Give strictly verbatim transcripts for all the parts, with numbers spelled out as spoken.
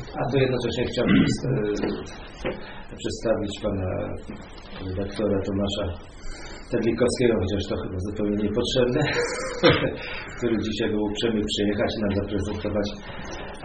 A to jednocześnie chciałbym przedstawić pana redaktora Tomasza Terlikowskiego, chociaż to chyba zupełnie niepotrzebne, który dzisiaj był uprzejmy przyjechać i nam zaprezentować, e,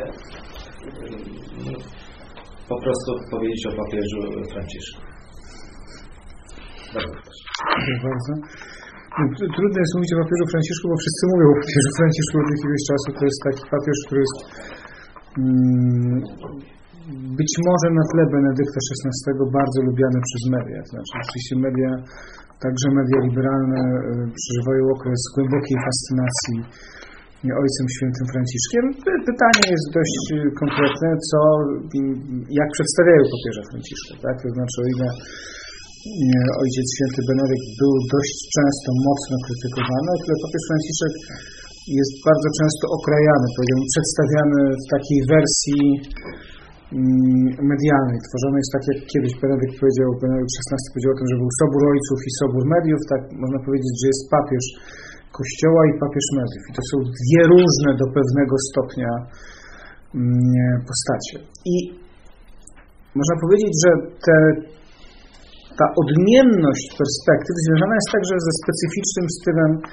no, po prostu powiedzieć o papieżu Franciszku. Bardzo proszę. Dziękuję bardzo. Trudno jest mówić o papieżu Franciszku, bo wszyscy mówią o papieżu Franciszku od jakiegoś czasu. To jest taki papież, który jest mm, być może na tle Benedykta szesnastego bardzo lubiany przez media. To znaczy, oczywiście media, także media liberalne przeżywają okres głębokiej fascynacji Ojcem Świętym Franciszkiem. Pytanie jest dość konkretne, co, jak przedstawiają papieża Franciszka. Tak? To znaczy, o ile Ojciec Święty Benedykt był dość często mocno krytykowany, o tyle papież Franciszek jest bardzo często okrajany, powiedziałbym, przedstawiany w takiej wersji medialnej. Tworzony jest tak, jak kiedyś Benedykt powiedział, Benedykt szesnasty powiedział o tym, że był sobór ojców i sobór mediów, tak można powiedzieć, że jest papież Kościoła i papież mediów. I to są dwie różne do pewnego stopnia postacie. I można powiedzieć, że te ta odmienność perspektyw związana jest także ze specyficznym stylem e,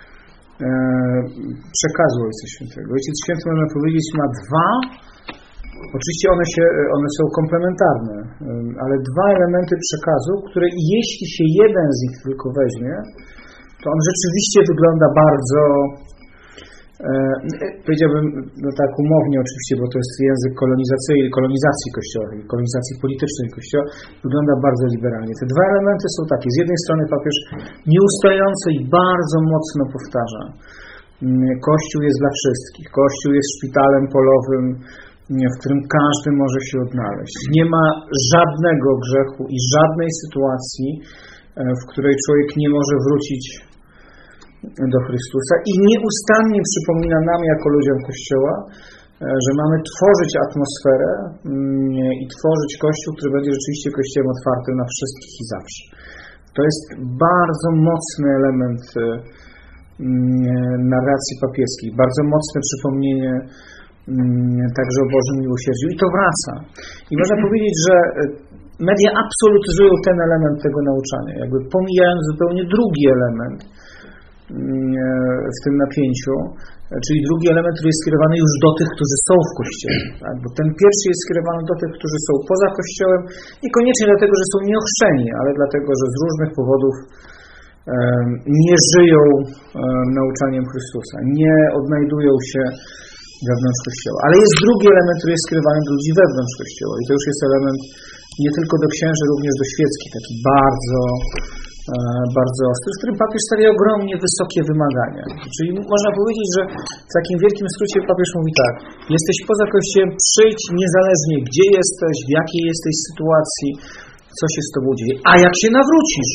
przekazu Ojca Świętego. Ojciec Święty, można powiedzieć, ma dwa, oczywiście one, się, one są komplementarne, ale dwa elementy przekazu, które jeśli się jeden z nich tylko weźmie, to on rzeczywiście wygląda bardzo, e, powiedziałbym, no tak umownie oczywiście, bo to jest język kolonizacyjny, kolonizacji Kościoła, kolonizacji politycznej Kościoła, wygląda bardzo liberalnie. Te dwa elementy są takie. Z jednej strony papież nieustająco i bardzo mocno powtarza: Kościół jest dla wszystkich. Kościół jest szpitalem polowym, w którym każdy może się odnaleźć. Nie ma żadnego grzechu i żadnej sytuacji, w której człowiek nie może wrócić do Chrystusa, i nieustannie przypomina nam jako ludziom Kościoła, że mamy tworzyć atmosferę i tworzyć Kościół, który będzie rzeczywiście Kościołem otwartym na wszystkich i zawsze. To jest bardzo mocny element narracji papieskiej, bardzo mocne przypomnienie także o Bożym miłosierdziu, i to wraca. I można powiedzieć, że media absolutyzują ten element tego nauczania, jakby pomijając zupełnie drugi element w tym napięciu, czyli drugi element, który jest skierowany już do tych, którzy są w Kościele. Tak? Bo ten pierwszy jest skierowany do tych, którzy są poza Kościołem, niekoniecznie dlatego, że są nieochrzczeni, ale dlatego, że z różnych powodów nie żyją nauczaniem Chrystusa, nie odnajdują się wewnątrz Kościoła. Ale jest drugi element, który jest skierowany do ludzi wewnątrz Kościoła, i to już jest element nie tylko do księży, również do świeckich, taki bardzo bardzo ostry, w którym papież stawia ogromnie wysokie wymagania. Czyli można powiedzieć, że w takim wielkim skrócie papież mówi tak: jesteś poza Kościołem, przyjdź niezależnie gdzie jesteś, w jakiej jesteś sytuacji, co się z tobą dzieje. A jak się nawrócisz,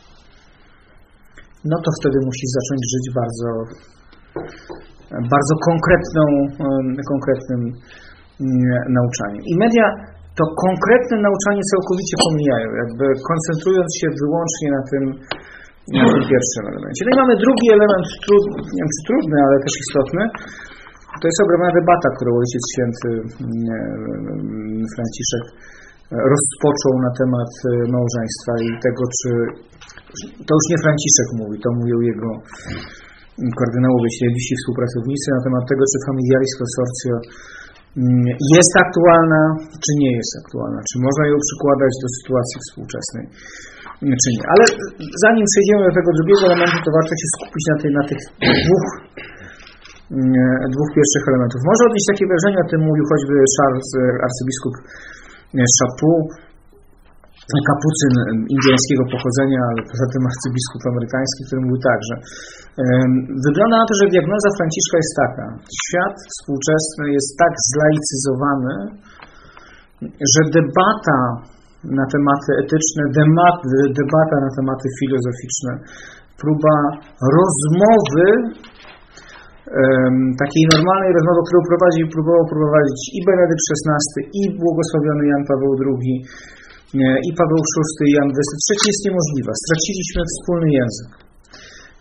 no to wtedy musisz zacząć żyć bardzo, bardzo konkretną, konkretnym nauczaniem. I media to konkretne nauczanie całkowicie pomijają, jakby koncentrując się wyłącznie na tym, na tym pierwszym elemencie. No i mamy drugi element, trud, nie wiem czy trudny, ale też istotny. To jest ogromna debata, którą Ojciec Święty Franciszek rozpoczął na temat małżeństwa i tego, czy to już nie Franciszek mówi, to mówią jego kardynałowie, najbliżsi współpracownicy, na temat tego, czy familiaris consortio jest aktualna, czy nie jest aktualna, czy można ją przykładać do sytuacji współczesnej, czy nie. Ale zanim przejdziemy do tego drugiego elementu, to warto się skupić na, tej, na tych dwóch, dwóch pierwszych elementów. Może odnieść takie wrażenie, o tym mówił choćby Charles, arcybiskup Chaput, kapucyn indyjskiego pochodzenia, ale poza tym arcybiskup amerykański, który mówił tak, że um, wygląda na to, że diagnoza Franciszka jest taka: świat współczesny jest tak zlaicyzowany, że debata na tematy etyczne, debat, debata na tematy filozoficzne, próba rozmowy, um, takiej normalnej rozmowy, którą prowadzi, próbował prowadzić i Benedykt szesnasty, i błogosławiony Jan Paweł drugi, i Paweł szósty, i Jan dwudziesty trzeci jest niemożliwa. Straciliśmy wspólny język.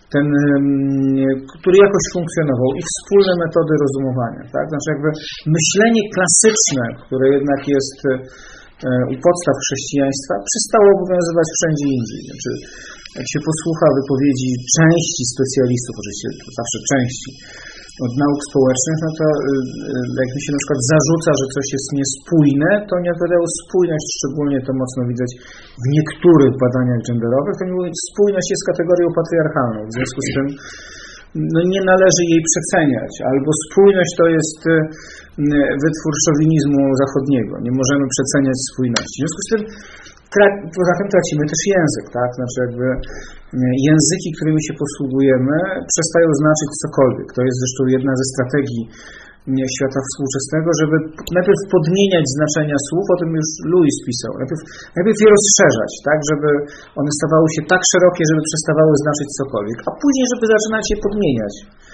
ten, który jakoś funkcjonował i wspólne metody rozumowania. Tak? Znaczy jakby myślenie klasyczne, które jednak jest u podstaw chrześcijaństwa, przestało obowiązywać wszędzie indziej. Znaczy, jak się posłucha wypowiedzi części specjalistów, oczywiście to zawsze części, od nauk społecznych, no to jak mi się na przykład zarzuca, że coś jest niespójne, to nie odpowiadało spójność, szczególnie to mocno widać w niektórych badaniach genderowych, to mówię, spójność jest kategorią patriarchalną, w związku z tym no nie należy jej przeceniać, albo spójność to jest wytwór szowinizmu zachodniego, nie możemy przeceniać spójności. W związku z tym poza tym tracimy też język, tak? Znaczy jakby języki, którymi się posługujemy, przestają znaczyć cokolwiek. To jest zresztą jedna ze strategii świata współczesnego, żeby najpierw podmieniać znaczenia słów, o tym już Lewis pisał, najpierw, najpierw je rozszerzać, tak, żeby one stawały się tak szerokie, żeby przestawały znaczyć cokolwiek, a później, żeby zaczynać je podmieniać.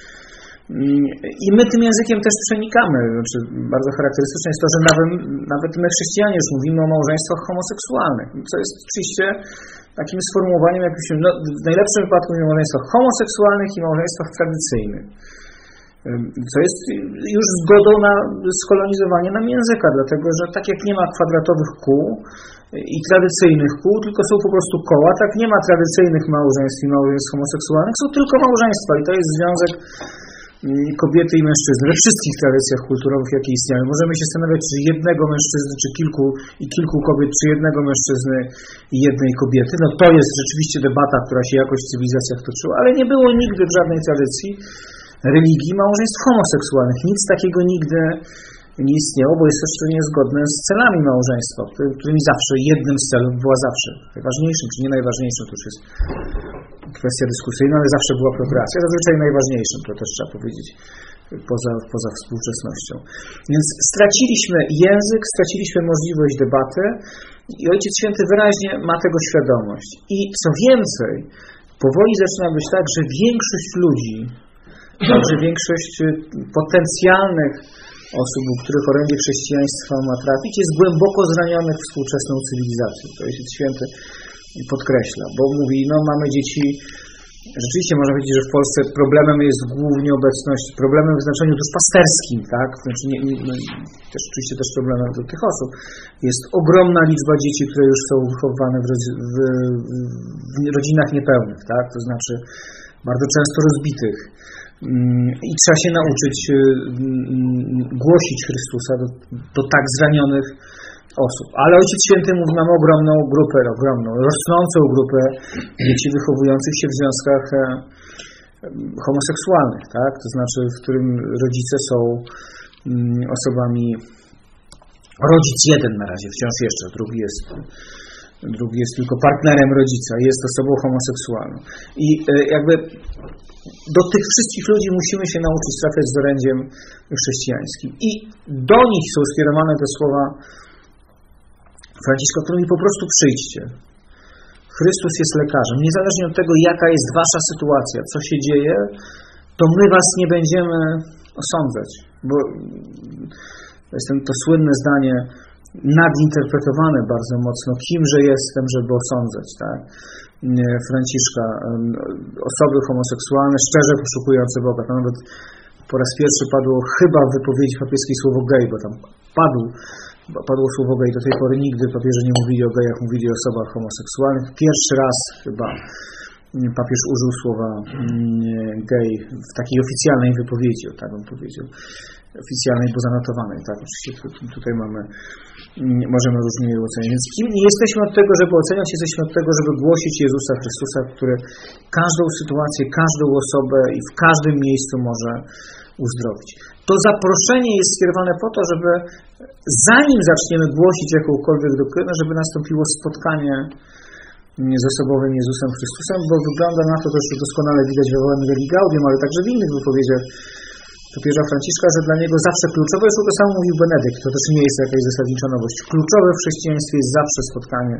I my tym językiem też przenikamy. Znaczy, bardzo charakterystyczne jest to, że nawet, nawet my chrześcijanie już mówimy o małżeństwach homoseksualnych, co jest oczywiście takim sformułowaniem, jakimś, no, w najlepszym wypadku mówimy o małżeństwach homoseksualnych i małżeństwach tradycyjnych. Co jest już zgodą na skolonizowanie nam języka, dlatego że tak jak nie ma kwadratowych kół i tradycyjnych kół, tylko są po prostu koła, tak nie ma tradycyjnych małżeństw i małżeństw homoseksualnych, są tylko małżeństwa i to jest związek kobiety i mężczyzny we wszystkich tradycjach kulturowych, jakie istnieją. Możemy się zastanawiać, czy jednego mężczyzny, czy kilku i kilku kobiet, czy jednego mężczyzny i jednej kobiety. No to jest rzeczywiście debata, która się jakoś w cywilizacjach toczyła, ale nie było nigdy w żadnej tradycji religii małżeństw homoseksualnych. Nic takiego nigdy nie istniało, bo jest też to niezgodne z celami małżeństwa, którymi zawsze jednym z celów była zawsze najważniejszym, czy nie najważniejszym, to już jest kwestia dyskusyjna, ale zawsze była prokreacja, zazwyczaj najważniejszym, to też trzeba powiedzieć, poza, poza współczesnością. Więc straciliśmy język, straciliśmy możliwość debaty i Ojciec Święty wyraźnie ma tego świadomość. I co więcej, powoli zaczyna być tak, że większość ludzi, także większość potencjalnych osób, u których orędzie chrześcijaństwa ma trafić, jest głęboko zranionych współczesną cywilizacją. To Ojciec Święty podkreśla, bo mówi, no mamy dzieci, rzeczywiście można powiedzieć, że w Polsce problemem jest głównie obecność, problemem w znaczeniu też pasterskim, tak? Znaczy nie, nie, no, też oczywiście też problemem do tych osób. Jest ogromna liczba dzieci, które już są wychowywane w, w, w rodzinach niepełnych, tak? To znaczy bardzo często rozbitych. I trzeba się nauczyć głosić Chrystusa do, do tak zranionych osób. Ale Ojciec Święty mówi, mamy ogromną grupę, ogromną, rosnącą grupę dzieci wychowujących się w związkach homoseksualnych, tak? To znaczy, w którym rodzice są osobami, rodzic jeden na razie, wciąż jeszcze, drugi jest drugi jest tylko partnerem rodzica, jest osobą homoseksualną. I jakby do tych wszystkich ludzi musimy się nauczyć trafiać z orędziem chrześcijańskim. I do nich są skierowane te słowa Franciszka, które mi po prostu przyjdźcie. Chrystus jest lekarzem. Niezależnie od tego, jaka jest wasza sytuacja, co się dzieje, to my was nie będziemy osądzać. Bo jest to słynne zdanie nadinterpretowane bardzo mocno, kimże jestem, żeby osądzać, tak? Franciszka, osoby homoseksualne, szczerze poszukujące Boga. To nawet po raz pierwszy padło chyba w wypowiedzi papieskiej słowo gej, bo tam padł, padło słowo gej. Do tej pory nigdy papieże nie mówili o gejach, mówili o osobach homoseksualnych. Pierwszy raz chyba papież użył słowa gej w takiej oficjalnej wypowiedzi, o tak bym powiedział. Oficjalnej, bo zanotowanej, tak? Oczywiście tutaj mamy, możemy różnie je oceniać. Więc kim nie jesteśmy od tego, żeby oceniać, jesteśmy od tego, żeby głosić Jezusa Chrystusa, który każdą sytuację, każdą osobę i w każdym miejscu może uzdrowić. To zaproszenie jest skierowane po to, żeby zanim zaczniemy głosić jakąkolwiek doktrynę, żeby nastąpiło spotkanie z osobowym Jezusem Chrystusem, bo wygląda na to, to już doskonale widać w Ewangelii Gaudium, ale także w innych wypowiedziach papieża Franciszka, że dla niego zawsze kluczowe, jest to samo mówił Benedykt, to też nie jest jakaś zasadnicza nowość. Kluczowe w chrześcijaństwie jest zawsze spotkanie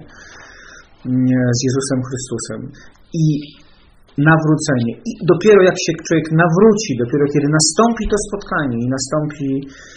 z Jezusem Chrystusem i nawrócenie. I dopiero jak się człowiek nawróci, dopiero kiedy nastąpi to spotkanie i nastąpi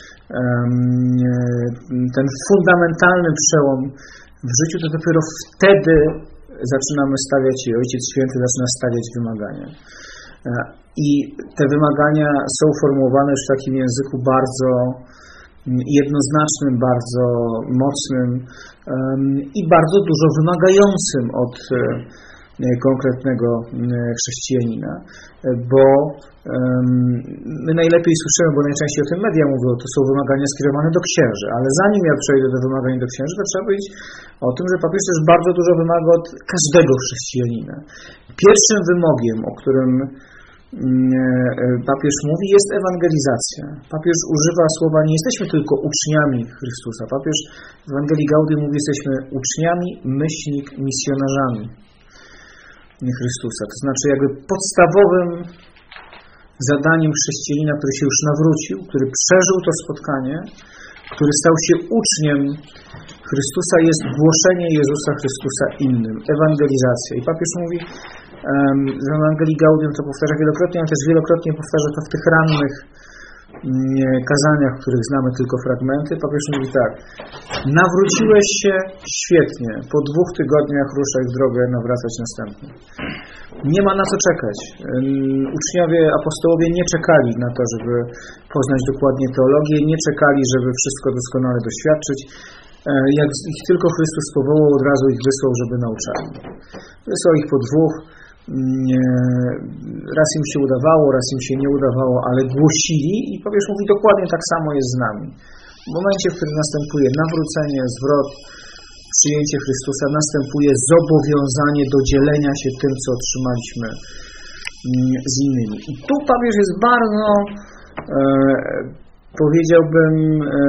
um, ten fundamentalny przełom w życiu, to dopiero wtedy zaczynamy stawiać, Ojciec Święty zaczyna stawiać wymagania. I te wymagania są formułowane już w takim języku bardzo jednoznacznym, bardzo mocnym i bardzo dużo wymagającym od konkretnego chrześcijanina, bo my najlepiej słyszymy, bo najczęściej o tym media mówią, to są wymagania skierowane do księży, ale zanim ja przejdę do wymagań do księży, to trzeba powiedzieć o tym, że papież też bardzo dużo wymaga od każdego chrześcijanina. Pierwszym wymogiem, o którym papież mówi, jest ewangelizacja. Papież używa słowa, nie jesteśmy tylko uczniami Chrystusa. Papież w Ewangelii Gaudium mówi, jesteśmy uczniami, myślnik, misjonarzami Chrystusa. To znaczy jakby podstawowym zadaniem chrześcijanina, który się już nawrócił, który przeżył to spotkanie, który stał się uczniem Chrystusa, jest głoszenie Jezusa Chrystusa innym. Ewangelizacja. I papież mówi, w Ewangelii Gaudium to powtarza wielokrotnie, ale też wielokrotnie powtarza to w tych rannych kazaniach, których znamy tylko fragmenty. Papież mówi tak: nawróciłeś się? Świetnie. Po dwóch tygodniach ruszaj w drogę, nawracać następnie. Nie ma na co czekać. Uczniowie, apostołowie nie czekali na to, żeby poznać dokładnie teologię, nie czekali, żeby wszystko doskonale doświadczyć. Jak ich tylko Chrystus powołał, od razu ich wysłał, żeby nauczali. Wysłał ich po dwóch. Raz im się udawało, raz im się nie udawało, ale głosili i papież mówi, dokładnie tak samo jest z nami. W momencie, w którym następuje nawrócenie, zwrot, przyjęcie Chrystusa, następuje zobowiązanie do dzielenia się tym, co otrzymaliśmy z innymi. I tu papież jest bardzo, e, powiedziałbym, e,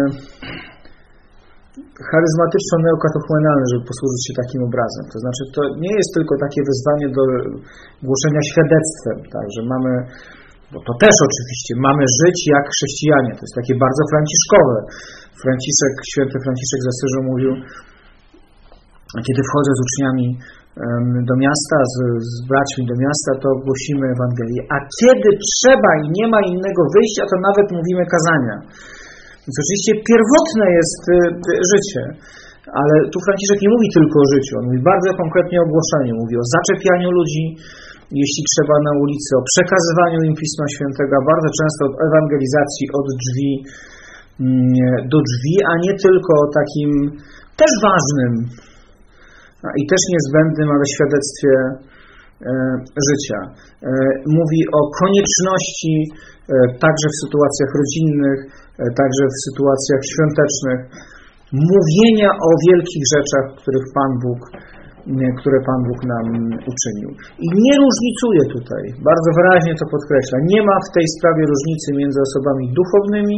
charyzmatyczno-neokatechumenialny, żeby posłużyć się takim obrazem. To znaczy, to nie jest tylko takie wezwanie do głoszenia świadectwem, tak, że mamy, bo to też oczywiście, mamy żyć jak chrześcijanie. To jest takie bardzo franciszkowe. Franciszek, święty Franciszek z Asyżu mówił, kiedy wchodzę z uczniami do miasta, z, z braćmi do miasta, to głosimy Ewangelię. A kiedy trzeba i nie ma innego wyjścia, to nawet mówimy kazania. Więc oczywiście pierwotne jest życie, ale tu Franciszek nie mówi tylko o życiu, on mówi bardzo konkretnie o głoszeniu, mówi o zaczepianiu ludzi, jeśli trzeba, na ulicy, o przekazywaniu im Pisma Świętego, bardzo często od ewangelizacji od drzwi do drzwi, a nie tylko o takim też ważnym i też niezbędnym, ale świadectwie życia. Mówi o konieczności także w sytuacjach rodzinnych, także w sytuacjach świątecznych, mówienia o wielkich rzeczach, których Pan Bóg, które Pan Bóg nam uczynił. I nie różnicuje tutaj, bardzo wyraźnie to podkreśla, nie ma w tej sprawie różnicy między osobami duchownymi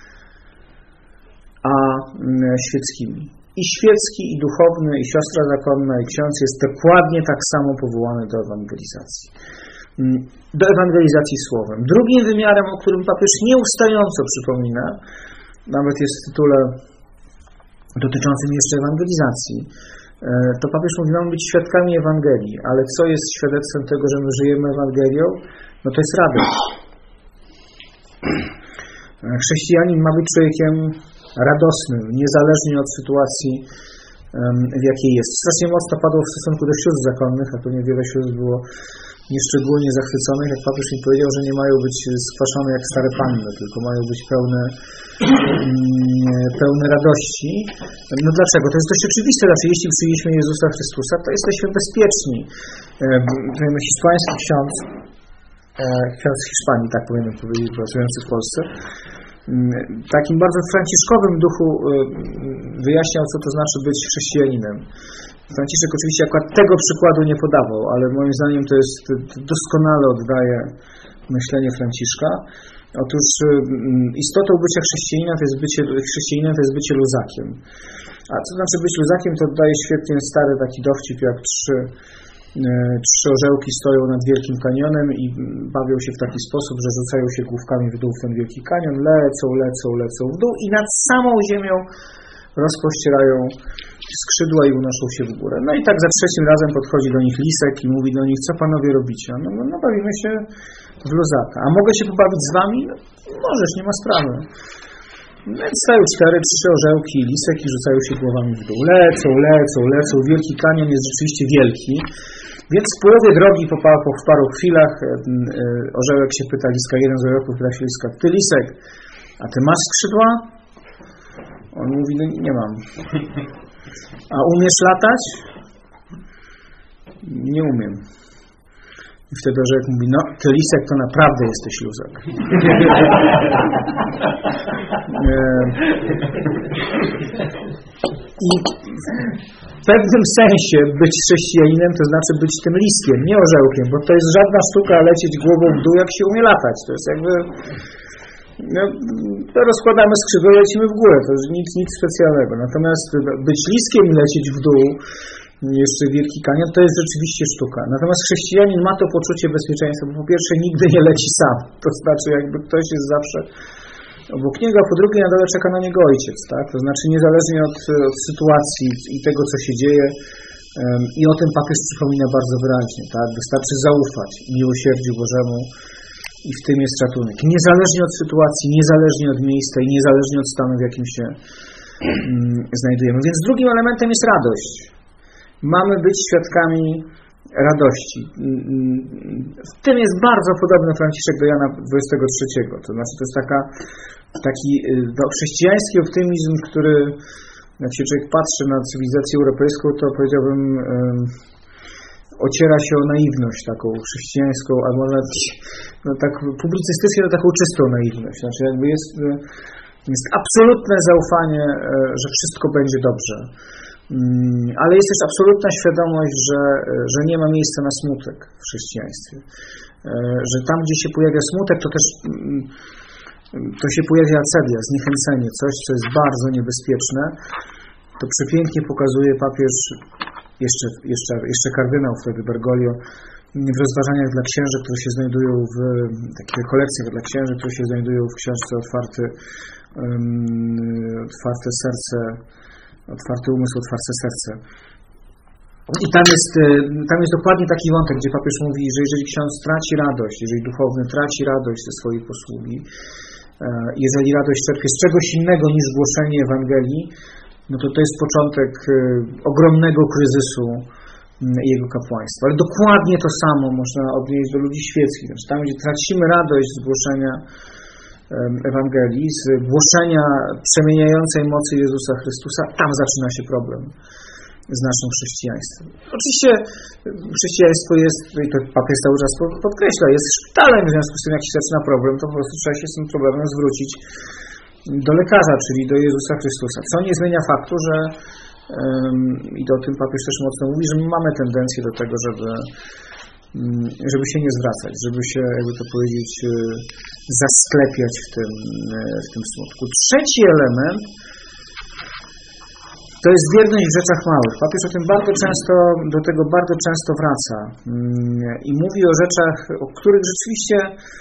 a świeckimi. I świecki, i duchowny, i siostra zakonna, i ksiądz jest dokładnie tak samo powołany do ewangelizacji. Do ewangelizacji słowem. Drugim wymiarem, o którym papież nieustająco przypomina, nawet jest w tytule dotyczącym jeszcze ewangelizacji, to papież mówi, mamy być świadkami Ewangelii, ale co jest świadectwem tego, że my żyjemy Ewangelią? No to jest radość. Chrześcijanin ma być człowiekiem radosnym, niezależnie od sytuacji, w jakiej jest. Strasznie mocno padło w stosunku do sióstr zakonnych, a tu niewiele sióstr było nieszczególnie zachwyconych, jak papież mi powiedział, że nie mają być skwaszone jak stare panny, tylko mają być pełne, pełne radości. No dlaczego? To jest dość oczywiste. Znaczy, jeśli przyjęliśmy Jezusa Chrystusa, to jesteśmy bezpieczni. Hiszpański ksiądz, ksiądz z Hiszpanii, tak powinienem powiedzieć, pracujący w Polsce, takim bardzo franciszkowym duchu wyjaśniał, co to znaczy być chrześcijaninem. Franciszek oczywiście akurat tego przykładu nie podawał, ale moim zdaniem to jest, doskonale oddaje myślenie Franciszka. Otóż istotą bycia chrześcijanina to jest bycie, chrześcijaninem to jest bycie luzakiem. A co znaczy być luzakiem, to oddaje świetnie stary taki dowcip, jak trzy, trzy orzełki stoją nad Wielkim Kanionem i bawią się w taki sposób, że rzucają się główkami w dół w ten Wielki Kanion, lecą, lecą, lecą w dół i nad samą ziemią rozpościerają skrzydła i unoszą się w górę. No i tak za trzecim razem podchodzi do nich lisek i mówi do nich, co panowie robicie? No, no, no bawimy się w luzaka. A mogę się pobawić z wami? No, możesz, nie ma sprawy. No więc stają cztery, trzy orzełki i lisek i rzucają się głowami w dół. Lecą, lecą, lecą. Wielki Kanion jest rzeczywiście wielki. Więc w połowie drogi, po, po w paru chwilach, orzełek się pyta liska, jeden z orzełków pyta się liska, ty lisek, a ty masz skrzydła? On mówi, no nie mam. A umiesz latać? Nie umiem. I wtedy orzełek mówi, no ty lisek to naprawdę jesteś luzak. I w pewnym sensie być chrześcijaninem to znaczy być tym liskiem, nie orzełkiem, bo to jest żadna sztuka lecieć głową w dół, jak się umie latać. To jest jakby... No, to rozkładamy skrzydła i lecimy w górę. To jest nic, nic specjalnego. Natomiast być liskiem i lecieć w dół, jeszcze Wielki Kanion, to jest rzeczywiście sztuka. Natomiast chrześcijanin ma to poczucie bezpieczeństwa, bo po pierwsze nigdy nie leci sam. To znaczy jakby ktoś jest zawsze obok niego, a po drugie na dole czeka na niego ojciec. Tak? To znaczy niezależnie od, od sytuacji i tego, co się dzieje, um, i o tym papież przypomina bardzo wyraźnie. Tak? Wystarczy zaufać miłosierdziu Bożemu i w tym jest ratunek. Niezależnie od sytuacji, niezależnie od miejsca i niezależnie od stanu, w jakim się um, znajdujemy. Więc drugim elementem jest radość. Mamy być świadkami radości. W tym jest bardzo podobny Franciszek do Jana dwudziestego trzeciego. To znaczy, to jest taka, taki no, chrześcijański optymizm, który, jak się człowiek patrzy na cywilizację europejską, to powiedziałbym, um, ociera się o naiwność taką chrześcijańską, albo nawet no, tak publicystycznie to taką czystą naiwność. Znaczy, jakby jest, jest absolutne zaufanie, że wszystko będzie dobrze. Ale jest też absolutna świadomość, że, że nie ma miejsca na smutek w chrześcijaństwie. Że tam, gdzie się pojawia smutek, to też to się pojawia acedia, zniechęcenie, coś, co jest bardzo niebezpieczne. To przepięknie pokazuje papież, jeszcze, jeszcze, jeszcze kardynał wtedy Bergoglio, w rozważaniach dla księży, które się znajdują w takich rekolekcjach dla księży, które się znajdują w książce Otwarty, um, otwarte serce, Otwarty umysł, otwarte serce. I tam jest, tam jest dokładnie taki wątek, gdzie papież mówi, że jeżeli ksiądz traci radość, jeżeli duchowny traci radość ze swojej posługi, jeżeli radość czerpie z czegoś innego niż głoszenie Ewangelii, no to to jest początek ogromnego kryzysu jego kapłaństwa. Ale dokładnie to samo można odnieść do ludzi świeckich. Znaczy tam, gdzie tracimy radość z głoszenia Ewangelii, z głoszenia przemieniającej mocy Jezusa Chrystusa, tam zaczyna się problem z naszym chrześcijaństwem. Oczywiście chrześcijaństwo jest, i to papież cały czas podkreśla, jest szpitalem, w związku z tym, jak się zaczyna problem, to po prostu trzeba się z tym problemem zwrócić do lekarza, czyli do Jezusa Chrystusa. Co nie zmienia faktu, że um, i to o tym papież też mocno mówi, że my mamy tendencję do tego, żeby żeby się nie zwracać, żeby się, jakby to powiedzieć, zasklepiać w tym, w tym smutku. Trzeci element to jest wierność w rzeczach małych. Papież o tym bardzo często, do tego bardzo często wraca i mówi o rzeczach, o których rzeczywiście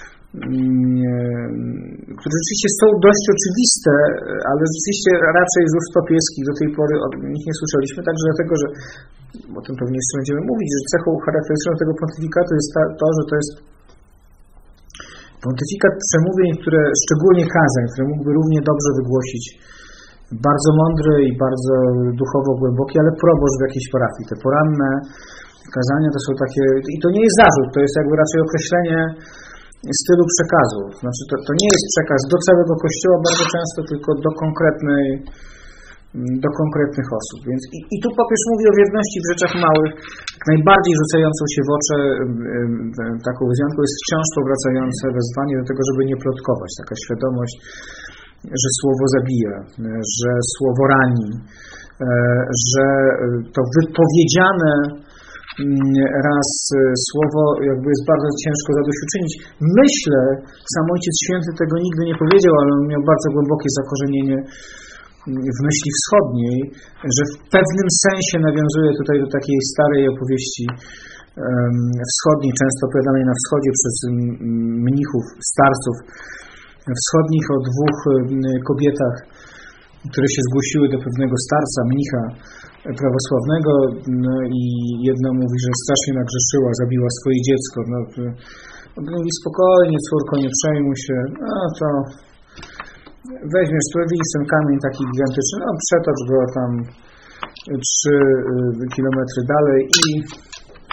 które rzeczywiście są dość oczywiste, ale rzeczywiście raczej z ust papieskich do tej pory o nich nie słyszeliśmy, także dlatego, że o tym pewnie jeszcze będziemy mówić, że cechą charakterystyczną tego pontyfikatu jest to, że to jest pontyfikat przemówień, które, szczególnie kazań, które mógłby równie dobrze wygłosić bardzo mądry i bardzo duchowo głęboki, ale proboszcz w jakiejś parafii. Te poranne kazania to są takie, i to nie jest zarzut, to jest jakby raczej określenie stylu przekazu. Znaczy to, to nie jest przekaz do całego Kościoła bardzo często, tylko do konkretnej do konkretnych osób. Więc i, i tu papież mówi o wierności w rzeczach małych. Najbardziej rzucającą się w oczy taką wzmianką jest wciąż powracające wezwanie do tego, żeby nie plotkować. Taka świadomość, że słowo zabija, że słowo rani, że to wypowiedziane raz słowo jakby jest bardzo ciężko zadośćuczynić. Myślę, sam Ojciec Święty tego nigdy nie powiedział, ale on miał bardzo głębokie zakorzenienie w myśli wschodniej, że w pewnym sensie nawiązuje tutaj do takiej starej opowieści wschodniej, często opowiadanej na wschodzie przez mnichów, starców wschodnich o dwóch kobietach, które się zgłosiły do pewnego starca, mnicha prawosławnego, no i jedna mówi, że strasznie nagrzeszyła, zabiła swoje dziecko. No, on mówi, spokojnie, córko, nie przejmuj się, no to weźmiesz, tu widzisz ten kamień taki gigantyczny, no przetocz go tam trzy kilometry dalej i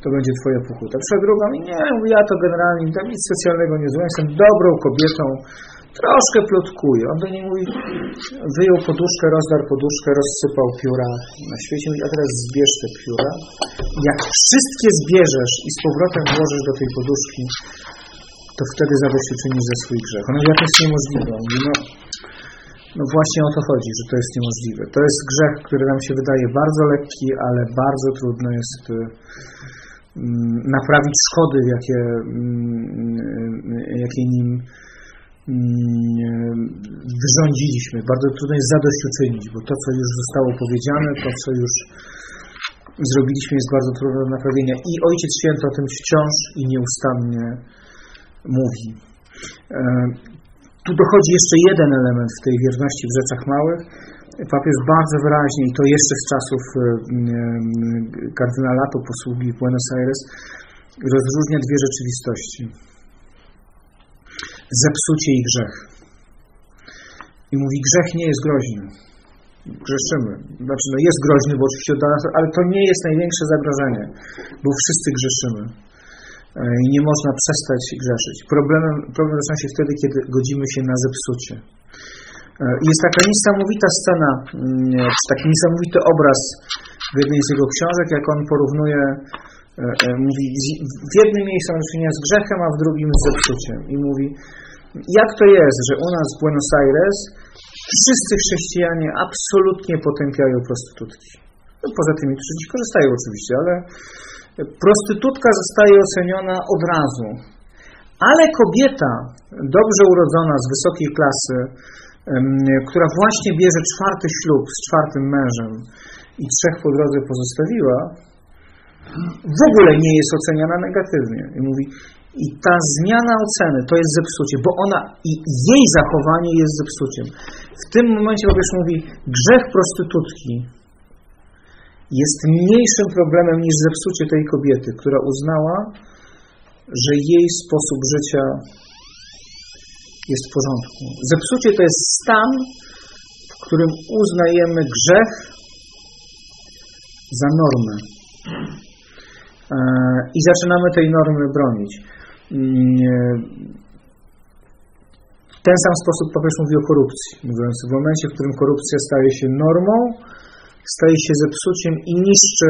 to będzie twoja pokuta. Przyszła druga, nie, mówi, ja to generalnie tam nic specjalnego nie zrobię, jestem dobrą kobietą, troszkę plotkuję. On do niej mówi, wyjął poduszkę, rozdarł poduszkę, rozsypał pióra na świecie, mówi, a teraz zbierz te pióra. Jak wszystkie zbierzesz i z powrotem włożysz do tej poduszki, to wtedy zadośćuczynisz za swój grzech. On mówi, jak to jest niemożliwe. On mówi, no, no właśnie o to chodzi, że to jest niemożliwe. To jest grzech, który nam się wydaje bardzo lekki, ale bardzo trudno jest naprawić szkody, jakie, jakie nim wyrządziliśmy. Bardzo trudno jest zadośćuczynić, bo to, co już zostało powiedziane, to, co już zrobiliśmy, jest bardzo trudne do naprawienia. I Ojciec Święty o tym wciąż i nieustannie mówi. Tu dochodzi jeszcze jeden element w tej wierności w rzeczach małych. Papież bardzo wyraźnie, i to jeszcze z czasów kardynalatu posługi w Buenos Aires, rozróżnia dwie rzeczywistości. Zepsucie i grzech. I mówi, grzech nie jest groźny. Grzeszymy. Znaczy, no jest groźny, bo oczywiście dla nas, ale to nie jest największe zagrożenie, bo wszyscy grzeszymy. I nie można przestać grzeszyć. Problemem, problem zaczyna się wtedy, kiedy godzimy się na zepsucie. Jest taka niesamowita scena, czy taki niesamowity obraz w jednej z jego książek, jak on porównuje, mówi, w jednym miejscu ma do czynienia z grzechem, a w drugim z zepsuciem. I mówi, jak to jest, że u nas w Buenos Aires wszyscy chrześcijanie absolutnie potępiają prostytutki. No, poza tymi, którzy z nich korzystają oczywiście, ale prostytutka zostaje oceniona od razu. Ale kobieta, dobrze urodzona, z wysokiej klasy, która właśnie bierze czwarty ślub z czwartym mężem i trzech po drodze pozostawiła, w ogóle nie jest oceniana negatywnie. I mówi, i ta zmiana oceny to jest zepsucie, bo ona i jej zachowanie jest zepsuciem. W tym momencie papież mówi, grzech prostytutki jest mniejszym problemem niż zepsucie tej kobiety, która uznała, że jej sposób życia jest w porządku. Zepsucie to jest stan, w którym uznajemy grzech za normę. I zaczynamy tej normy bronić. W ten sam sposób papież mówi o korupcji, mówiąc, w momencie, w którym korupcja staje się normą, staje się zepsuciem i niszczy,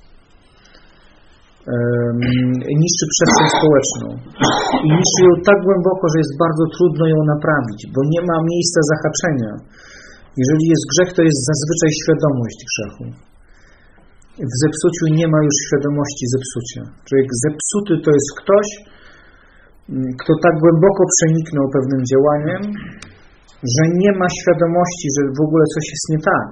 um, niszczy przestrzeń społeczną. I niszczy ją tak głęboko, że jest bardzo trudno ją naprawić, bo nie ma miejsca zahaczenia. Jeżeli jest grzech, to jest zazwyczaj świadomość grzechu. W zepsuciu nie ma już świadomości zepsucia. Człowiek zepsuty to jest ktoś, kto tak głęboko przeniknął pewnym działaniem, że nie ma świadomości, że w ogóle coś jest nie tak.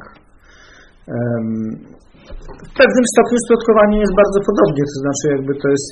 W pewnym stopniu z plotkowaniem jest bardzo podobnie, to znaczy jakby to jest,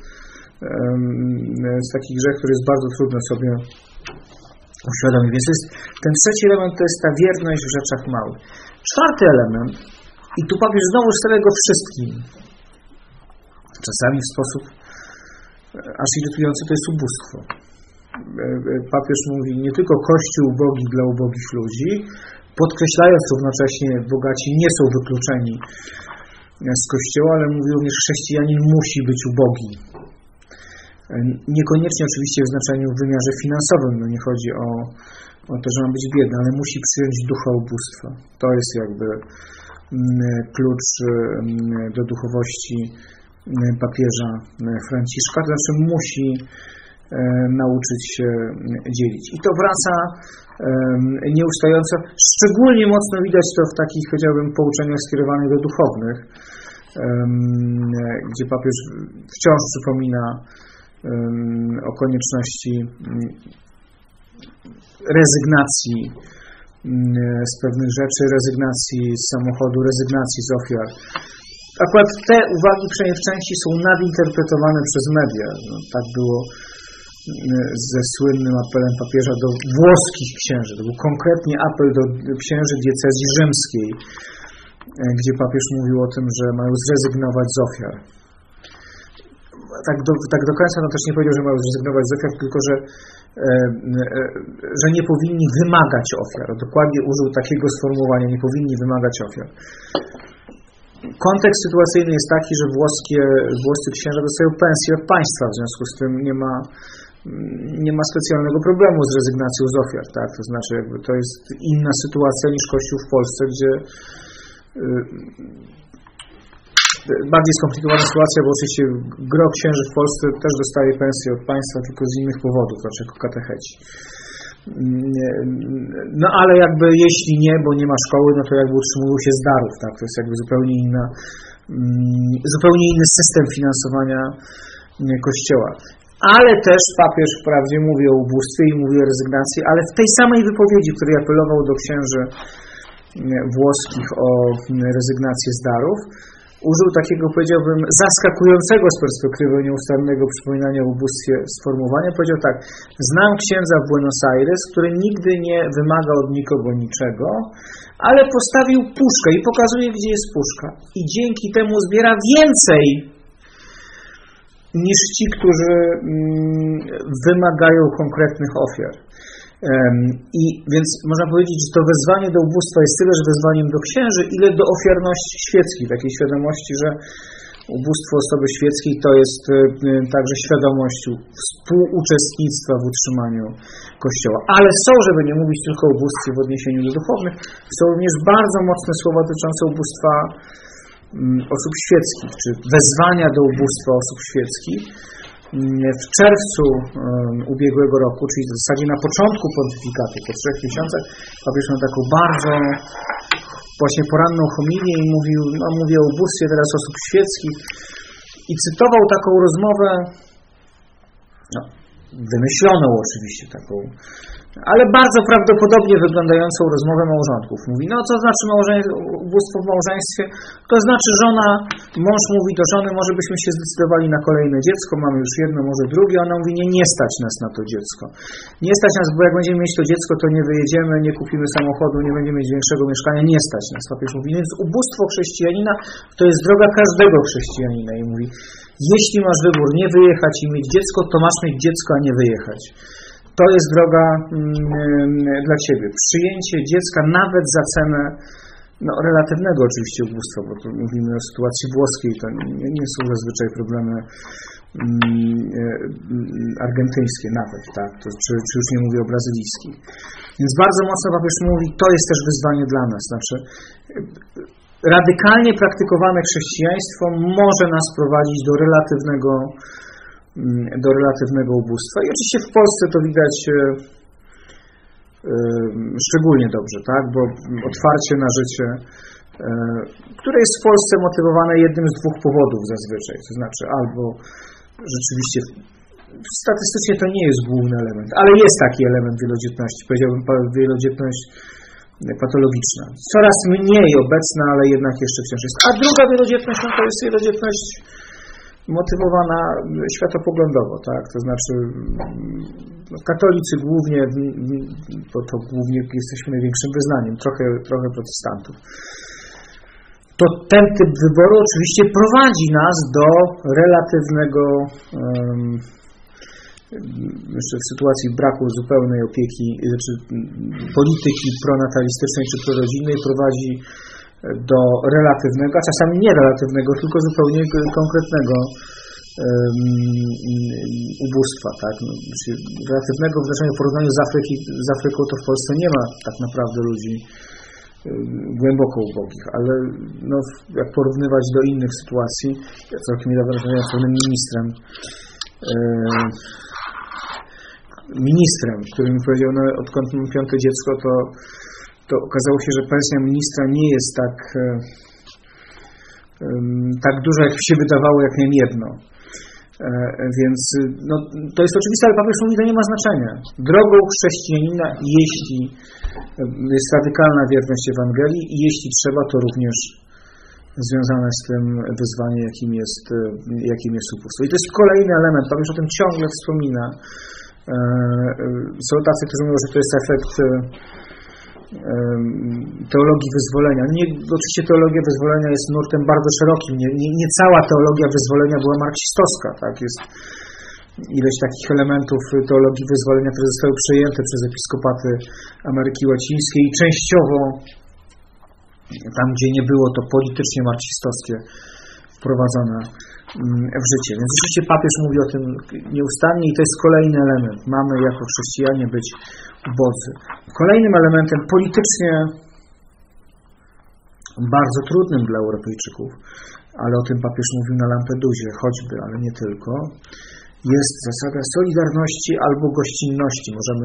jest taki grzech, który jest bardzo trudno sobie uświadomić. Więc jest, ten trzeci element to jest ta wierność w rzeczach małych. Czwarty element, i tu papież znowu stawia go wszystkim. Czasami w sposób aż irytujący, to jest ubóstwo. Papież mówi nie tylko Kościół ubogi dla ubogich ludzi, podkreślając równocześnie, bogaci nie są wykluczeni z Kościoła, ale mówi również, chrześcijanin musi być ubogi. Niekoniecznie oczywiście w znaczeniu w wymiarze finansowym, no nie chodzi o, o to, że ma być biedny, ale musi przyjąć ducha ubóstwa. To jest jakby klucz do duchowości papieża Franciszka, to znaczy musi nauczyć się dzielić. I to wraca nieustająco. Szczególnie mocno widać to w takich, powiedziałbym, pouczeniach skierowanych do duchownych, gdzie papież wciąż przypomina o konieczności rezygnacji z pewnych rzeczy, rezygnacji z samochodu, rezygnacji z ofiar. Akurat te uwagi przynajmniej w części są nadinterpretowane przez media. No, tak było ze słynnym apelem papieża do włoskich księży. To był konkretnie apel do księży diecezji rzymskiej, gdzie papież mówił o tym, że mają zrezygnować z ofiar. Tak do, tak do końca no też nie powiedział, że mają zrezygnować z ofiar, tylko że, e, e, że nie powinni wymagać ofiar. Dokładnie użył takiego sformułowania, nie powinni wymagać ofiar. kontekst sytuacyjny jest taki, że włoskie, włoscy księża dostają pensję od państwa, w związku z tym nie ma, nie ma specjalnego problemu z rezygnacją z ofiar, tak? To znaczy jakby to jest inna sytuacja niż Kościół w Polsce, gdzie bardziej skomplikowana sytuacja, bo oczywiście gro księży w Polsce też dostaje pensję od państwa, tylko z innych powodów, znaczy jako katecheci. No ale jakby jeśli nie, bo nie ma szkoły, no to jakby utrzymują się z darów, tak? To jest jakby zupełnie inna, zupełnie inny system finansowania Kościoła. Ale też papież wprawdzie mówi o ubóstwie i mówi o rezygnacji, ale w tej samej wypowiedzi, w której apelował do księży włoskich o rezygnację z darów, użył takiego, powiedziałbym, zaskakującego z perspektywy nieustannego przypominania o ubóstwie sformułowania. Powiedział tak: znam księdza w Buenos Aires, który nigdy nie wymaga od nikogo niczego, ale postawił puszkę i pokazuje, gdzie jest puszka. I dzięki temu zbiera więcej niż ci, którzy wymagają konkretnych ofiar. I więc można powiedzieć, że to wezwanie do ubóstwa jest tyle, że wezwaniem do księży, ile do ofiarności świeckiej, takiej świadomości, że ubóstwo osoby świeckiej to jest także świadomość współuczestnictwa w utrzymaniu Kościoła. Ale są, żeby nie mówić tylko o ubóstwie w odniesieniu do duchownych, są również bardzo mocne słowa dotyczące ubóstwa osób świeckich, czy wezwania do ubóstwa osób świeckich. W czerwcu ubiegłego roku, czyli w zasadzie na początku pontyfikatu, po trzech miesiącach, papież miał taką bardzo właśnie poranną homilię i mówił, no, mówię o ubóstwie teraz osób świeckich i cytował taką rozmowę, no, wymyśloną oczywiście taką, ale bardzo prawdopodobnie wyglądającą rozmowę małżonków. Mówi, no co znaczy małżeństwo, ubóstwo w małżeństwie? To znaczy żona, mąż mówi do żony, może byśmy się zdecydowali na kolejne dziecko, mamy już jedno, może drugie. Ona mówi, nie, nie stać nas na to dziecko. Nie stać nas, bo jak będziemy mieć to dziecko, to nie wyjedziemy, nie kupimy samochodu, nie będziemy mieć większego mieszkania, nie stać nas. Papież mówi, więc ubóstwo chrześcijanina to jest droga każdego chrześcijanina. I mówi, jeśli masz wybór nie wyjechać i mieć dziecko, to masz mieć dziecko, a nie wyjechać. To jest droga mm, dla Ciebie. Przyjęcie dziecka nawet za cenę no, relatywnego oczywiście ubóstwa, bo tu mówimy o sytuacji włoskiej, to nie, nie są zazwyczaj problemy mm, argentyńskie nawet, tak? To, czy, czy już nie mówię o brazylijskich. Więc bardzo mocno papież mówi, to jest też wyzwanie dla nas. Znaczy, radykalnie praktykowane chrześcijaństwo może nas prowadzić do relatywnego do relatywnego ubóstwa. I oczywiście w Polsce to widać yy, yy, szczególnie dobrze, tak? Bo otwarcie na życie, yy, które jest w Polsce motywowane jednym z dwóch powodów zazwyczaj, to znaczy albo rzeczywiście statystycznie to nie jest główny element, ale jest taki element wielodzietności, powiedziałbym wielodzietność patologiczna. Coraz mniej obecna, ale jednak jeszcze wciąż jest. A druga wielodzietność, no to jest wielodzietność motywowana światopoglądowo, tak? To znaczy no, katolicy głównie, bo to głównie jesteśmy największym wyznaniem, trochę, trochę protestantów. To ten typ wyboru oczywiście prowadzi nas do relatywnego, um, jeszcze w sytuacji braku zupełnej opieki, znaczy polityki pronatalistycznej czy prorodzinnej, prowadzi do relatywnego, a czasami nie relatywnego, tylko zupełnie konkretnego um, ubóstwa. Tak? No, znaczy relatywnego w znaczeniu porównaniu z, Afryki, z Afryką to w Polsce nie ma tak naprawdę ludzi um, głęboko ubogich, ale no, jak porównywać do innych sytuacji, ja całkiem niedawno rozmawiałem z pewnym ministrem, um, ministrem, który mi powiedział, no odkąd mam piąte dziecko, to to okazało się, że pensja ministra nie jest tak, um, tak duża, jak się wydawało, jak miałem jedno. E, więc no, to jest oczywiste, ale papież mówi, to nie ma znaczenia. Drogą chrześcijanina, jeśli jest radykalna wierność Ewangelii i jeśli trzeba, to również związane z tym wyzwanie, jakim jest, jakim jest ubóstwo. I to jest kolejny element, papież o tym ciągle wspomina. E, są tacy, którzy mówią, że to jest efekt teologii wyzwolenia. Nie, oczywiście teologia wyzwolenia jest nurtem bardzo szerokim. Nie, nie, nie cała teologia wyzwolenia była marksistowska. Tak? Jest ileś takich elementów teologii wyzwolenia, które zostały przejęte przez episkopaty Ameryki Łacińskiej i częściowo tam gdzie nie było to politycznie marksistowskie wprowadzone w życie. Więc oczywiście papież mówi o tym nieustannie i to jest kolejny element. Mamy jako chrześcijanie być ubodzy. Kolejnym elementem politycznie bardzo trudnym dla Europejczyków, ale o tym papież mówił na Lampedusie, choćby, ale nie tylko, jest zasada solidarności albo gościnności. Możemy,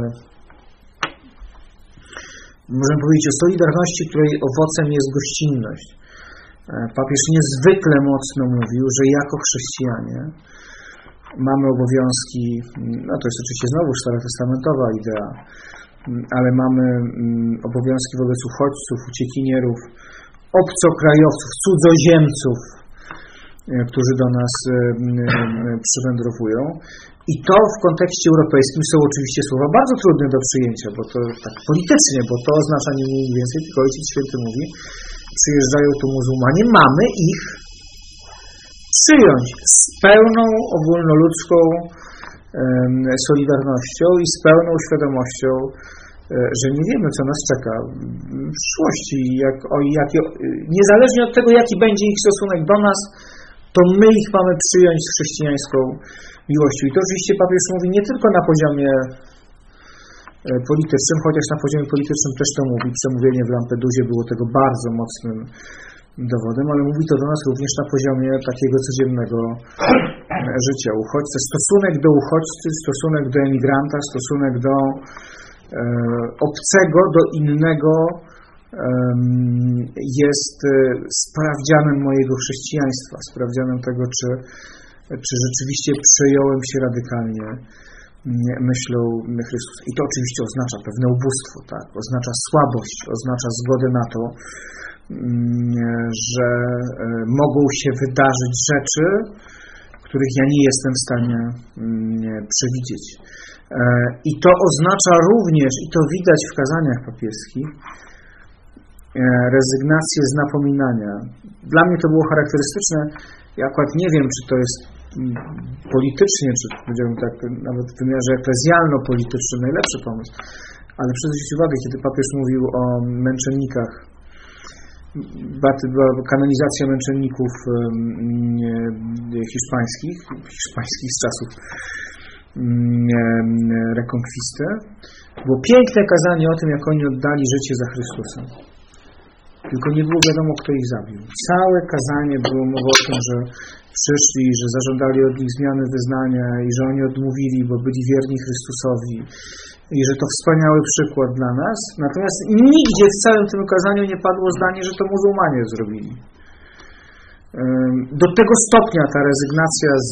możemy powiedzieć o solidarności, której owocem jest gościnność. Papież niezwykle mocno mówił, że jako chrześcijanie mamy obowiązki, no to jest oczywiście znowu starotestamentowa idea, ale mamy obowiązki wobec uchodźców, uciekinierów, obcokrajowców, cudzoziemców, którzy do nas przywędrowują. I to w kontekście europejskim są oczywiście słowa bardzo trudne do przyjęcia, bo to tak politycznie, bo to oznacza nie mniej więcej, tylko Ojciec Święty mówi, przyjeżdżają tu muzułmanie, mamy ich przyjąć z pełną ogólnoludzką solidarnością i z pełną świadomością, że nie wiemy, co nas czeka w przyszłości. Jak, o, jakie, niezależnie od tego, jaki będzie ich stosunek do nas, to my ich mamy przyjąć z chrześcijańską miłością. I to oczywiście papież mówi nie tylko na poziomie politycznym, chociaż na poziomie politycznym też to mówi. Przemówienie w Lampedusie było tego bardzo mocnym dowodem, ale mówi to do nas również na poziomie takiego codziennego życia. Uchodźcy, stosunek do uchodźcy, stosunek do emigranta, stosunek do e, obcego, do innego e, jest sprawdzianem mojego chrześcijaństwa, sprawdzianem tego, czy, czy rzeczywiście przejąłem się radykalnie myślą Chrystusa. I to oczywiście oznacza pewne ubóstwo, tak? Oznacza słabość, oznacza zgodę na to, że mogą się wydarzyć rzeczy, których ja nie jestem w stanie przewidzieć. I to oznacza również, i to widać w kazaniach papieskich, rezygnację z napominania. Dla mnie to było charakterystyczne. Ja akurat nie wiem, czy to jest politycznie, czy powiedziałbym tak, nawet w wymiarze eklezjalno-politycznym najlepszy pomysł, ale proszę zwrócić uwagę, kiedy papież mówił o męczennikach, była kanonizacja męczenników hiszpańskich, hiszpańskich z czasów rekonkwisty. Było piękne kazanie o tym, jak oni oddali życie za Chrystusem. Tylko nie było wiadomo, kto ich zabił. Całe kazanie było mowa o tym, że przyszli, że zażądali od nich zmiany wyznania i że oni odmówili, bo byli wierni Chrystusowi i że to wspaniały przykład dla nas. Natomiast nigdzie w całym tym kazaniu nie padło zdanie, że to muzułmanie zrobili. Do tego stopnia ta rezygnacja z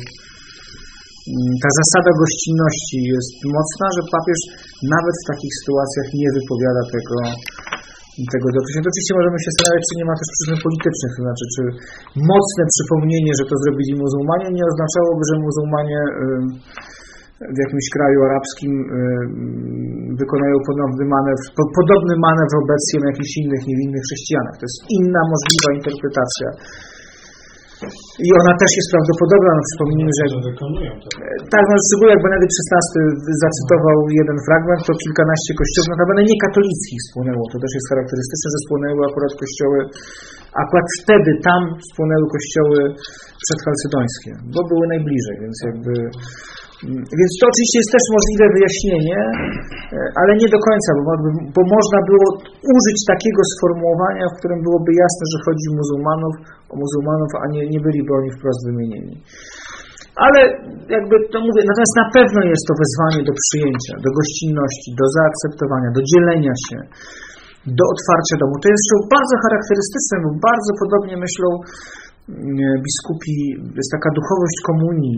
ta zasada gościnności jest mocna, że papież nawet w takich sytuacjach nie wypowiada tego tego dotychczas. Oczywiście możemy się zastanawiać, czy nie ma też przyczyn politycznych, to znaczy, czy mocne przypomnienie, że to zrobili muzułmanie, nie oznaczałoby, że muzułmanie w jakimś kraju arabskim wykonają ponowny manewr, podobny manewr obecnie na jakichś innych niewinnych chrześcijanach. To jest inna możliwa interpretacja. I ona też jest prawdopodobna. No, przypomnijmy, że tak, no, szczególnie jak Benedykt szesnasty zacytował jeden fragment, to kilkanaście kościołów, notabene nie katolickich spłonęło. To też jest charakterystyczne, że spłonęły akurat kościoły, akurat wtedy tam spłonęły kościoły przedchalcedońskie, bo były najbliżej, więc jakby... Więc to oczywiście jest też możliwe wyjaśnienie, ale nie do końca, bo, bo można było użyć takiego sformułowania, w którym byłoby jasne, że chodzi o muzułmanów, o muzułmanów, a nie, nie byliby oni wprost wymienieni. Ale jakby to mówię, natomiast na pewno jest to wezwanie do przyjęcia, do gościnności, do zaakceptowania, do dzielenia się, do otwarcia domu. To jest bardzo charakterystyczne, bo bardzo podobnie myślą biskupi, jest taka duchowość komunii,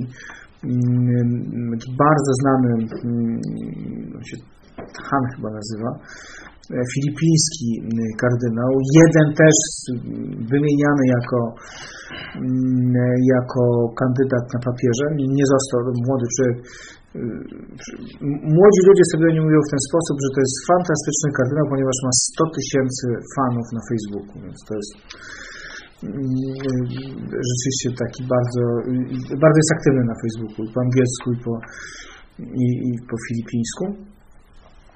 bardzo znany, on się Han chyba nazywa, filipiński kardynał, jeden też wymieniany jako, jako kandydat na papieża, nie został, młody człowiek. Młodzi ludzie sobie o nim mówią w ten sposób, że to jest fantastyczny kardynał, ponieważ ma sto tysięcy fanów na Facebooku, więc to jest rzeczywiście taki bardzo, bardzo jest aktywny na Facebooku, i po angielsku, i po, i, i po filipińsku.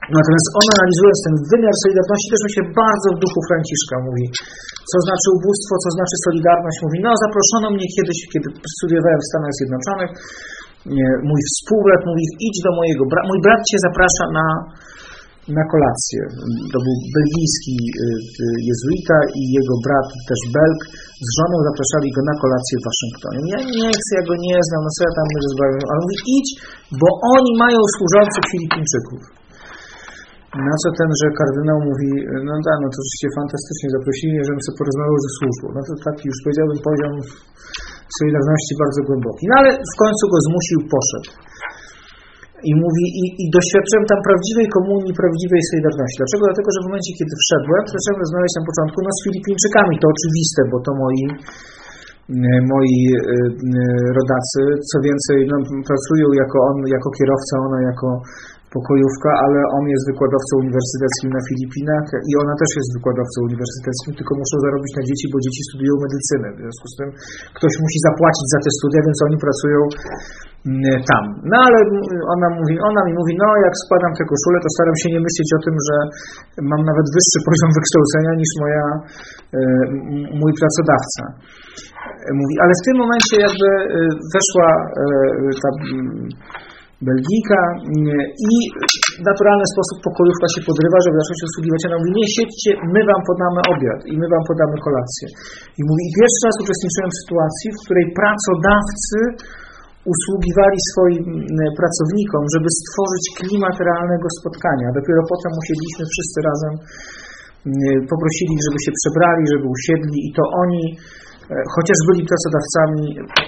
Natomiast on, analizując ten wymiar solidarności, też myślę bardzo w duchu Franciszka, mówi, co znaczy ubóstwo, co znaczy solidarność. Mówi, no zaproszono mnie kiedyś, kiedy studiowałem w Stanach Zjednoczonych, mój współbrat mówi, idź do mojego brata, mój brat cię zaprasza na, na kolację. To był belgijski jezuita i jego brat, też Belg, z żoną zapraszali go na kolację w Waszyngtonie. Ja nie chcę, ja go nie znam, no co ja tam będę zbawiał, ale mówi, idź, bo oni mają służących Filipińczyków. Na co tenże kardynał mówi, no tak, no to rzeczywiście fantastycznie zaprosili, żebym sobie porozmawiał ze służbą. No to taki już powiedziałbym poziom solidarności bardzo głęboki. No ale w końcu go zmusił, poszedł. I mówi, i, i doświadczyłem tam prawdziwej komunii, prawdziwej solidarności. Dlaczego? Dlatego, że w momencie, kiedy wszedłem, to zacząłem rozmawiać na początku no, z Filipińczykami. To oczywiste, bo to moi, moi rodacy. Co więcej, no, pracują jako on, jako kierowca, ona jako pokojówka, ale on jest wykładowcą uniwersyteckim na Filipinach i ona też jest wykładowcą uniwersyteckim, tylko muszą zarobić na dzieci, bo dzieci studiują medycynę. W związku z tym ktoś musi zapłacić za te studia, więc oni pracują tam. No ale ona mówi, ona mi mówi, no jak składam tę koszulę, to staram się nie myśleć o tym, że mam nawet wyższy poziom wykształcenia niż moja, mój pracodawca. Mówi, ale w tym momencie jakby weszła ta Belgijka i w naturalny sposób pokojówka się podrywa, żeby zacząć usługiwać. Ona mówi, nie siedźcie, my wam podamy obiad i my wam podamy kolację. I mówi, i pierwszy raz uczestniczyłem w sytuacji, w której pracodawcy usługiwali swoim pracownikom, żeby stworzyć klimat realnego spotkania. Dopiero potem usiedliśmy wszyscy razem, poprosili ich, żeby się przebrali, żeby usiedli i to oni, chociaż byli pracodawcami,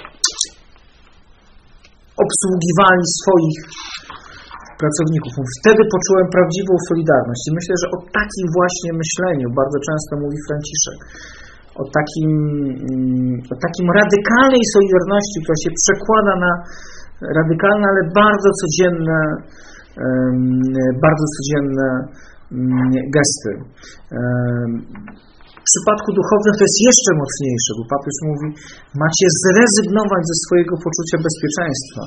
obsługiwali swoich pracowników. Wtedy poczułem prawdziwą solidarność. I myślę, że o takim właśnie myśleniu bardzo często mówi Franciszek. O takim, o takim radykalnej solidarności, która się przekłada na radykalne, ale bardzo codzienne, bardzo codzienne gesty. W przypadku duchownych to jest jeszcze mocniejsze, bo papież mówi, macie zrezygnować ze swojego poczucia bezpieczeństwa.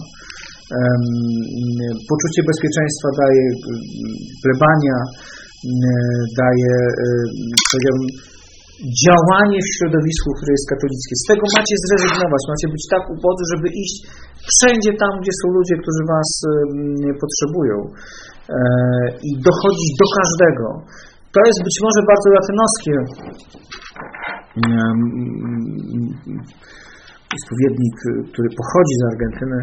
Poczucie bezpieczeństwa daje plebania, daje, powiedziałbym, działanie w środowisku, które jest katolickie. Z tego macie zrezygnować, macie być tak ubodzy, żeby iść wszędzie tam, gdzie są ludzie, którzy was potrzebują i dochodzić do każdego. To jest być może bardzo latynoskie. Spowiednik, który pochodzi z Argentyny,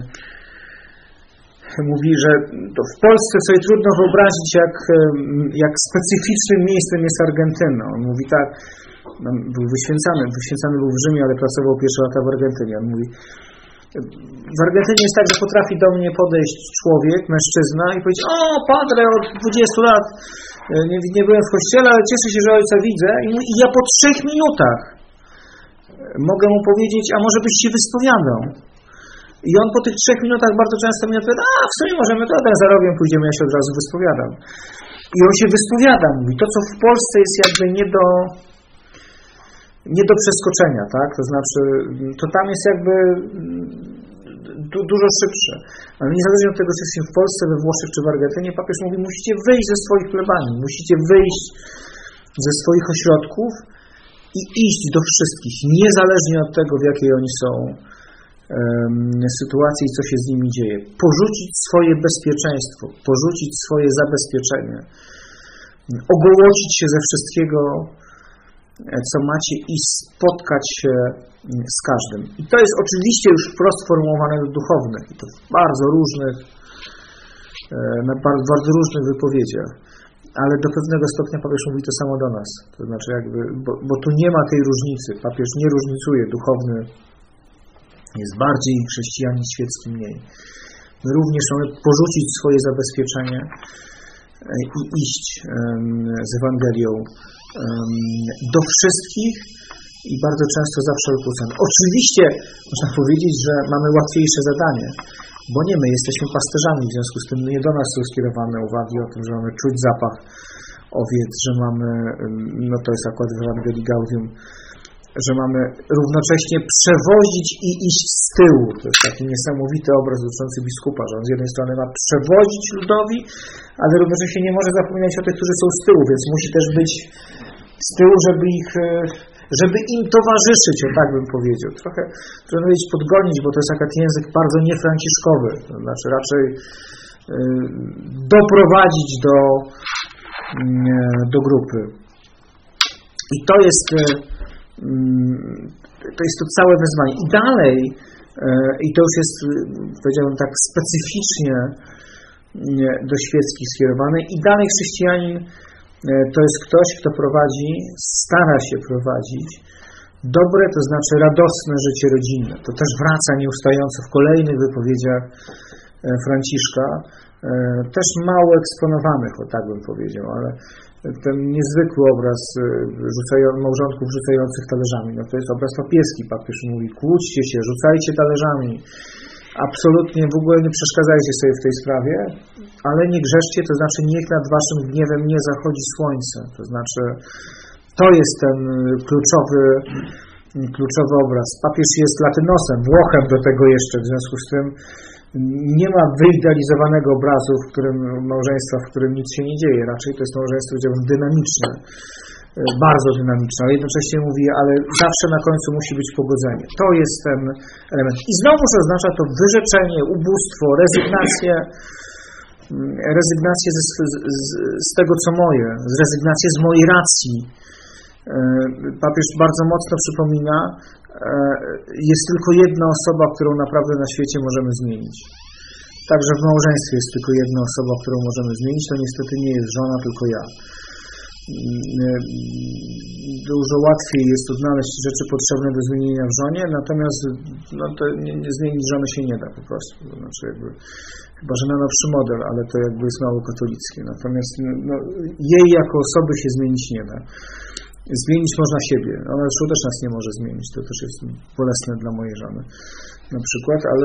mówi, że to w Polsce sobie trudno wyobrazić, jak, jak specyficznym miejscem jest Argentyna. On mówi tak, był wyświęcany, wyświęcany był w Rzymie, ale pracował pierwsze lata w Argentynie. On mówi, w Argentynie jest tak, że potrafi do mnie podejść człowiek, mężczyzna i powiedzieć, o padre, od dwudziestu lat nie, nie byłem w kościele, ale cieszę się, że ojca widzę. I, mówi, i ja po trzech minutach mogę mu powiedzieć, a może byś się wyspowiadał. I on po tych trzech minutach bardzo często mi odpowiada, a w sumie możemy to, ja zarobię, pójdziemy, ja się od razu wyspowiadam. I on się wyspowiada, mówi, to co w Polsce jest jakby nie do, nie do przeskoczenia, tak? To znaczy, to tam jest jakby du, dużo szybsze. Ale niezależnie od tego, czy jesteśmy w Polsce, we Włoszech czy w Argentynie, papież mówi, musicie wyjść ze swoich plebanii, musicie wyjść ze swoich ośrodków i iść do wszystkich, niezależnie od tego, w jakiej oni są sytuacji i co się z nimi dzieje. Porzucić swoje bezpieczeństwo, porzucić swoje zabezpieczenie, ogołocić się ze wszystkiego, co macie i spotkać się z każdym. I to jest oczywiście już wprost formułowane do duchownych i to w bardzo różnych, na bardzo różnych wypowiedziach. Ale do pewnego stopnia papież mówi to samo do nas. To znaczy jakby, bo, bo tu nie ma tej różnicy. Papież nie różnicuje. Duchowny jest bardziej, chrześcijanin świecki mniej. My również mamy porzucić swoje zabezpieczenie i iść z Ewangelią do wszystkich i bardzo często za wszelką cenę. Oczywiście można powiedzieć, że mamy łatwiejsze zadanie, bo nie my jesteśmy pasterzami, w związku z tym nie do nas są skierowane uwagi o tym, że mamy czuć zapach owiec, że mamy, no to jest akurat w Ewangelii Gaudium, że mamy równocześnie przewozić i iść z tyłu. To jest taki niesamowity obraz dotyczący biskupa, że on z jednej strony ma przewozić ludowi, ale równocześnie nie może zapominać o tych, którzy są z tyłu, więc musi też być z tyłu, żeby ich, żeby im towarzyszyć, o tak bym powiedział. Trochę, trudno powiedzieć podgonić, bo to jest taki język bardzo niefranciszkowy, to znaczy raczej doprowadzić do, do grupy. I to jest to jest to całe wyzwanie. I dalej, i to już jest, powiedziałbym tak, specyficznie do świeckich skierowane, i dalej chrześcijanin to jest ktoś, kto prowadzi, stara się prowadzić dobre, to znaczy radosne życie rodzinne. To też wraca nieustająco w kolejnych wypowiedziach Franciszka, też mało eksponowanych, o tak bym powiedział, ale ten niezwykły obraz rzucają, małżonków rzucających talerzami, no to jest obraz papieski. Papież mówi: kłóćcie się, rzucajcie talerzami, absolutnie w ogóle nie przeszkadzajcie sobie w tej sprawie, ale nie grzeszcie, to znaczy niech nad waszym gniewem nie zachodzi słońce, to znaczy to jest ten kluczowy kluczowy obraz. Papież jest latynosem, Włochem do tego jeszcze, w związku z tym nie ma wyidealizowanego obrazu, w którym małżeństwa, w którym nic się nie dzieje. Raczej to jest małżeństwo, powiedziałbym, dynamiczne, bardzo dynamiczne, ale jednocześnie mówi, ale zawsze na końcu musi być pogodzenie. To jest ten element. I znowuż oznacza to wyrzeczenie, ubóstwo, rezygnację, rezygnację z, z, z tego, co moje, rezygnację z mojej racji. Papież bardzo mocno przypomina, jest tylko jedna osoba, którą naprawdę na świecie możemy zmienić. Także w małżeństwie jest tylko jedna osoba, którą możemy zmienić. To niestety nie jest żona, tylko ja. Dużo łatwiej jest odnaleźć rzeczy potrzebne do zmienienia w żonie, natomiast no, to nie, nie zmienić żony się nie da po prostu. To znaczy jakby, chyba że na nowszy model, ale to jakby jest mało katolickie. Natomiast no, jej jako osoby się zmienić nie da. Zmienić można siebie. Ona już też nas nie może zmienić. To też jest bolesne dla mojej żony na przykład, ale,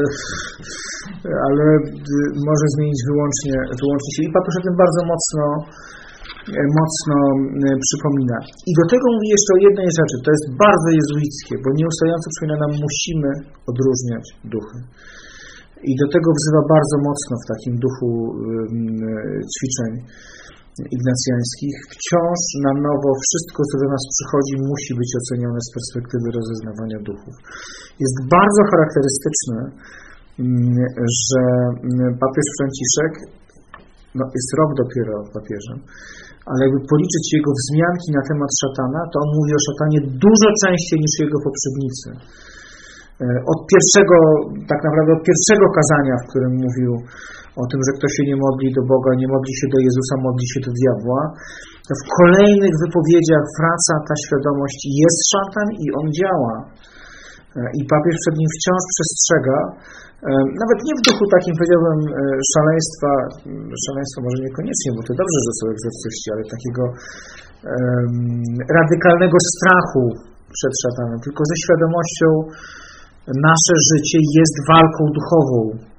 ale może zmienić wyłącznie, wyłącznie siebie. I papież o tym bardzo mocno, mocno przypomina. I do tego mówi jeszcze o jednej rzeczy. To jest bardzo jezuickie, bo nieustająco przypomina nam, musimy odróżniać duchy. I do tego wzywa bardzo mocno w takim duchu ćwiczeń ignacjańskich. Wciąż na nowo wszystko, co do nas przychodzi, musi być ocenione z perspektywy rozeznawania duchów. Jest bardzo charakterystyczne, że papież Franciszek, no jest rok dopiero papieżem, ale jakby policzyć jego wzmianki na temat szatana, to on mówi o szatanie dużo częściej niż jego poprzednicy. Od pierwszego, tak naprawdę od pierwszego kazania, w którym mówił o tym, że kto się nie modli do Boga, nie modli się do Jezusa, modli się do diabła, to w kolejnych wypowiedziach wraca ta świadomość, jest szatan i on działa. I papież przed nim wciąż przestrzega, nawet nie w duchu takim, powiedziałbym, szaleństwa, szaleństwa może niekoniecznie, bo to dobrze, że są egzorcyści, ale takiego um, radykalnego strachu przed szatanem, tylko ze świadomością, nasze życie jest walką duchową.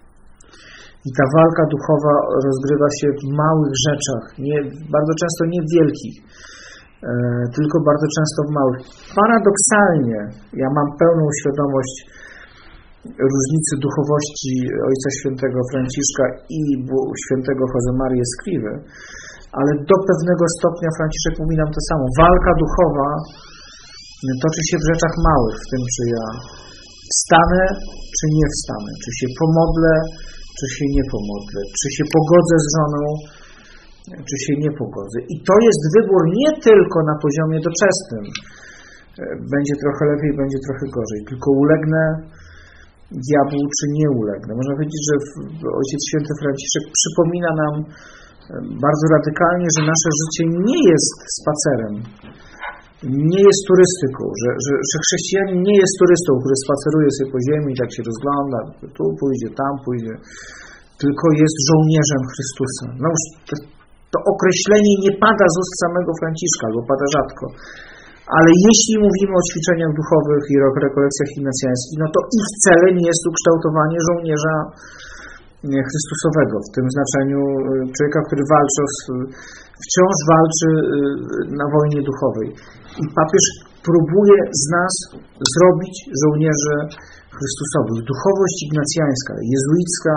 I ta walka duchowa rozgrywa się w małych rzeczach, nie, bardzo często nie w wielkich, e, tylko bardzo często w małych. Paradoksalnie, ja mam pełną świadomość różnicy duchowości Ojca Świętego Franciszka i Świętego Josemarii Escrivy, ale do pewnego stopnia Franciszek mówi nam to samo. Walka duchowa toczy się w rzeczach małych, w tym czy ja wstanę, czy nie wstanę, czy się pomodlę, czy się nie pomodlę, czy się pogodzę z żoną, czy się nie pogodzę. I to jest wybór nie tylko na poziomie doczesnym. Będzie trochę lepiej, będzie trochę gorzej. Tylko ulegnę diabłu, czy nie ulegnę. Można powiedzieć, że Ojciec Święty Franciszek przypomina nam bardzo radykalnie, że nasze życie nie jest spacerem. Nie jest turystyką, że, że, że chrześcijanin nie jest turystą, który spaceruje sobie po ziemi i tak się rozgląda, tu pójdzie, tam pójdzie, tylko jest żołnierzem Chrystusa. No już to, to określenie nie pada z ust samego Franciszka, albo pada rzadko, ale jeśli mówimy o ćwiczeniach duchowych i rekolekcjach ignacjańskich, no to ich celem jest ukształtowanie żołnierza Chrystusowego, w tym znaczeniu człowieka, który walczy, wciąż walczy na wojnie duchowej. I papież próbuje z nas zrobić żołnierzy Chrystusowych. Duchowość ignacjańska, jezuicka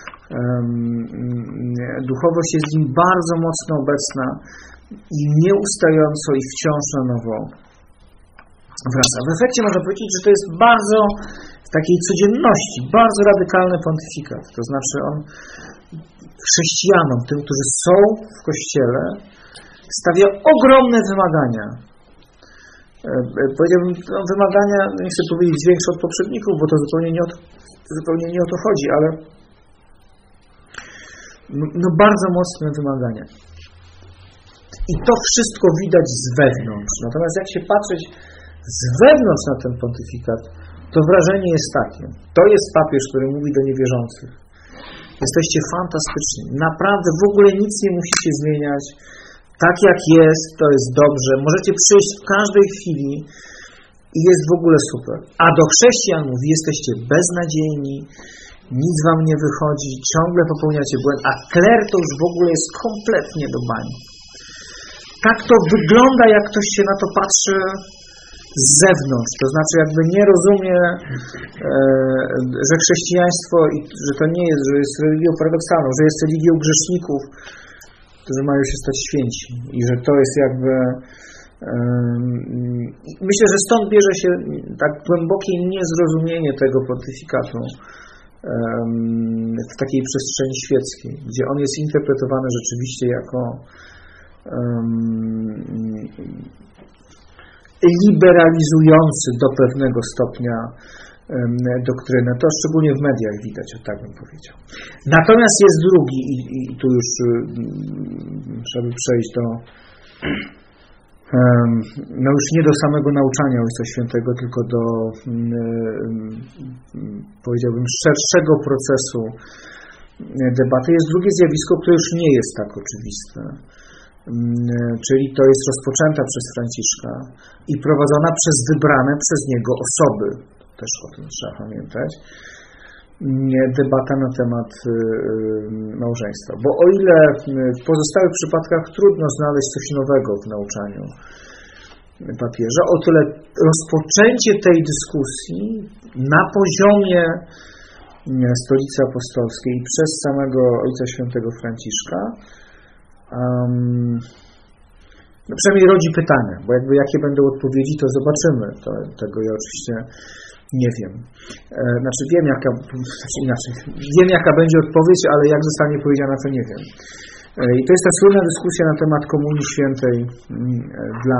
duchowość jest w nim bardzo mocno obecna i nieustająco i wciąż na nowo wraca. W efekcie można powiedzieć, że to jest bardzo w takiej codzienności, bardzo radykalny pontyfikat. To znaczy on chrześcijanom, tym, którzy są w Kościele, stawia ogromne wymagania. Powiedziałbym, no, wymagania, nie chcę powiedzieć większe od poprzedników, bo to zupełnie nie o to, zupełnie nie o to chodzi, ale no bardzo mocne wymagania. I to wszystko widać z wewnątrz. Natomiast jak się patrzeć z wewnątrz na ten pontyfikat, to wrażenie jest takie. To jest papież, który mówi do niewierzących. Jesteście fantastyczni. Naprawdę w ogóle nic nie musicie zmieniać. Tak jak jest, to jest dobrze. Możecie przyjść w każdej chwili i jest w ogóle super. A do chrześcijan mówi, jesteście beznadziejni, nic wam nie wychodzi, ciągle popełniacie błędy, a kler to już w ogóle jest kompletnie do bani. Tak to wygląda, jak ktoś się na to patrzy z zewnątrz. To znaczy jakby nie rozumie, e, że chrześcijaństwo, i że to nie jest, że jest religią paradoksalną, że jest religią grzeszników, którzy mają się stać święci. I że to jest jakby... Um, myślę, że stąd bierze się tak głębokie niezrozumienie tego pontyfikatu um, w takiej przestrzeni świeckiej, gdzie on jest interpretowany rzeczywiście jako um, liberalizujący do pewnego stopnia um, doktrynę. To szczególnie w mediach widać, o tak bym powiedział. Natomiast jest drugi i, i tu już um, żeby przejść do um, no już nie do samego nauczania Ojca Świętego, tylko do um, powiedziałbym szerszego procesu debaty. Jest drugie zjawisko, które już nie jest tak oczywiste. Czyli to jest rozpoczęta przez Franciszka i prowadzona przez wybrane przez niego osoby. Też o tym trzeba pamiętać. Debata na temat małżeństwa. Bo o ile w pozostałych przypadkach trudno znaleźć coś nowego w nauczaniu papieża, o tyle rozpoczęcie tej dyskusji na poziomie Stolicy Apostolskiej i przez samego Ojca Świętego Franciszka Um, no przynajmniej rodzi pytania, bo jakby jakie będą odpowiedzi, to zobaczymy. To, tego ja oczywiście nie wiem. E, znaczy wiem jaka, znaczy inaczej, wiem jaka będzie odpowiedź, ale jak zostanie powiedziana, to nie wiem. E, I to jest ta słynna dyskusja na temat Komunii Świętej m, dla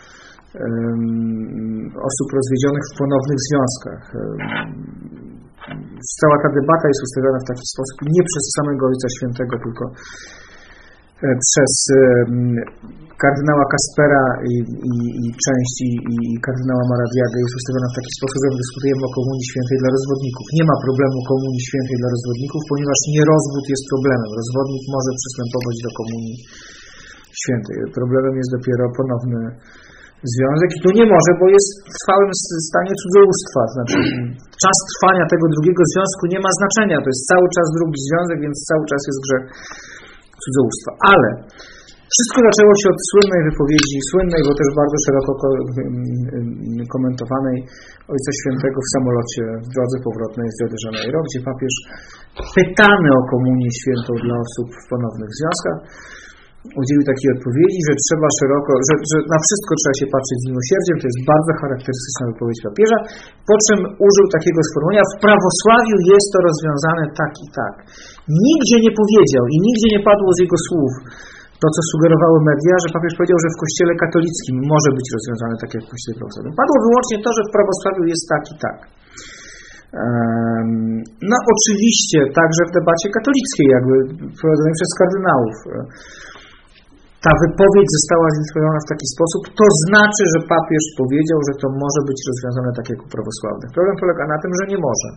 um, osób rozwiedzionych w ponownych związkach. E, cała ta debata jest ustawiona w taki sposób, nie przez samego Ojca Świętego, tylko przez kardynała Kaspera i, i, i część i, i kardynała Maradiaga jest ustawiona w taki sposób, że dyskutujemy o Komunii Świętej dla rozwodników. Nie ma problemu Komunii Świętej dla rozwodników, ponieważ nie rozwód jest problemem. Rozwodnik może przystępować do Komunii Świętej. Problemem jest dopiero ponowny związek i tu nie może, bo jest w trwałym stanie cudzołóstwa. Znaczy czas trwania tego drugiego związku nie ma znaczenia. To jest cały czas drugi związek, więc cały czas jest grzech cudzołóstwa. Ale wszystko zaczęło się od słynnej wypowiedzi, słynnej, bo też bardzo szeroko komentowanej Ojca Świętego w samolocie w drodze powrotnej z Rio de Janeiro, gdzie papież pytany o Komunię Świętą dla osób w ponownych związkach udzielił takiej odpowiedzi, że trzeba szeroko, że, że na wszystko trzeba się patrzeć z miłosierdziem. To jest bardzo charakterystyczna wypowiedź papieża, po czym użył takiego sformułowania: w prawosławiu jest to rozwiązane tak i tak. Nigdzie nie powiedział i nigdzie nie padło z jego słów to, co sugerowały media, że papież powiedział, że w Kościele katolickim może być rozwiązane tak jak w Kościele prawosławnym. Padło wyłącznie to, że w prawosławiu jest tak i tak. No oczywiście także w debacie katolickiej, jakby prowadzonej przez kardynałów, ta wypowiedź została zinterpretowana w taki sposób, to znaczy, że papież powiedział, że to może być rozwiązane tak jak u prawosławnych. Problem polega na tym, że nie może.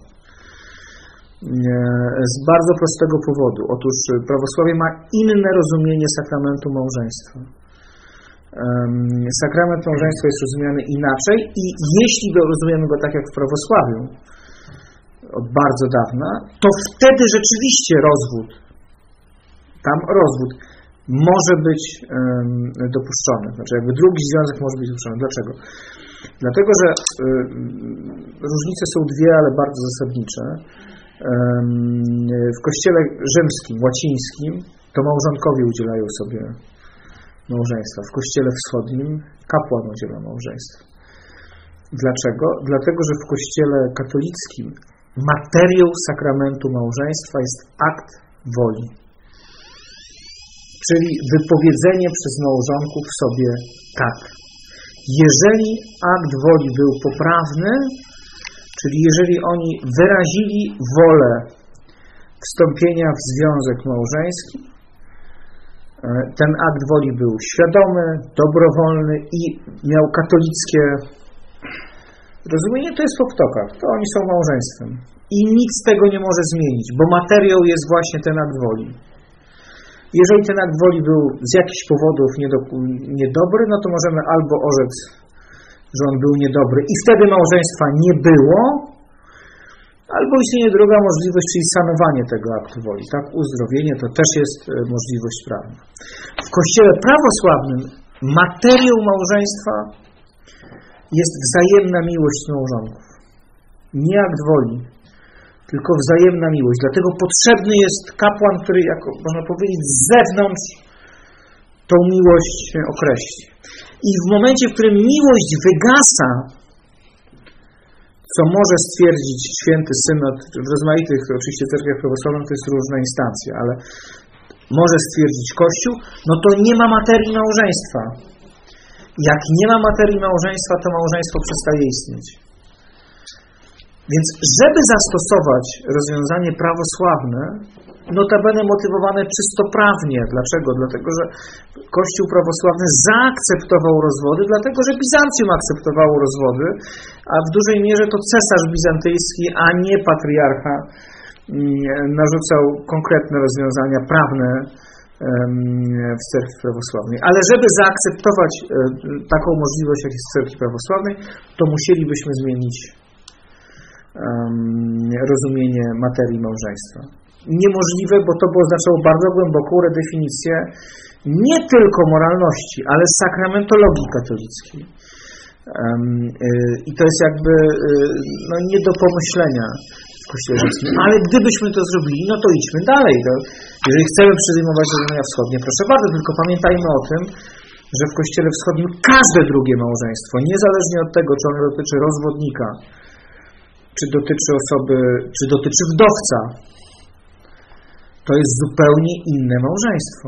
Z bardzo prostego powodu. Otóż prawosławie ma inne rozumienie sakramentu małżeństwa. Sakrament małżeństwa jest rozumiany inaczej i jeśli rozumiemy go tak jak w prawosławiu, od bardzo dawna, to wtedy rzeczywiście rozwód, tam rozwód może być um, dopuszczony. Znaczy jakby drugi związek może być dopuszczony. Dlaczego? Dlatego, że um, różnice są dwie, ale bardzo zasadnicze. Um, w kościele rzymskim, łacińskim to małżonkowie udzielają sobie małżeństwa. W kościele wschodnim kapłan udziela małżeństwa. Dlaczego? Dlatego, że w kościele katolickim materią sakramentu małżeństwa jest akt woli. Czyli wypowiedzenie przez małżonków sobie tak. Jeżeli akt woli był poprawny, czyli jeżeli oni wyrazili wolę wstąpienia w związek małżeński, ten akt woli był świadomy, dobrowolny i miał katolickie rozumienie, to jest po ptokach, to oni są małżeństwem. I nic tego nie może zmienić, bo materiał jest właśnie ten akt woli. Jeżeli ten akt woli był z jakichś powodów niedobry, no to możemy albo orzec, że on był niedobry i wtedy małżeństwa nie było, albo istnieje druga możliwość, czyli sanowanie tego aktu woli. Tak, uzdrowienie to też jest możliwość prawna. W Kościele prawosławnym materią małżeństwa jest wzajemna miłość małżonków. Nie akt woli, tylko wzajemna miłość. Dlatego potrzebny jest kapłan, który, jako można powiedzieć, z zewnątrz tą miłość określi. I w momencie, w którym miłość wygasa, co może stwierdzić święty synod, w rozmaitych oczywiście cerkwiach prawosławnych to jest różna instancja, ale może stwierdzić Kościół, no to nie ma materii małżeństwa. Jak nie ma materii małżeństwa, to małżeństwo przestaje istnieć. Więc żeby zastosować rozwiązanie prawosławne, notabene motywowane czysto prawnie. Dlaczego? Dlatego, że Kościół prawosławny zaakceptował rozwody, dlatego, że Bizancjum akceptowało rozwody, a w dużej mierze to cesarz bizantyjski, a nie patriarcha narzucał konkretne rozwiązania prawne w cerkwi prawosławnej. Ale żeby zaakceptować taką możliwość, jak jest w cerkwi prawosławnej, to musielibyśmy zmienić rozumienie materii małżeństwa. Niemożliwe, bo to by oznaczało bardzo głęboką redefinicję nie tylko moralności, ale sakramentologii katolickiej. I to jest jakby no, nie do pomyślenia w Kościele rzymskim. Ale gdybyśmy to zrobili, no to idźmy dalej. To, jeżeli chcemy przyjmować rozumienia wschodnie, proszę bardzo, tylko pamiętajmy o tym, że w Kościele wschodnim każde drugie małżeństwo, niezależnie od tego, czy ono dotyczy rozwodnika, czy dotyczy osoby, czy dotyczy wdowca, to jest zupełnie inne małżeństwo.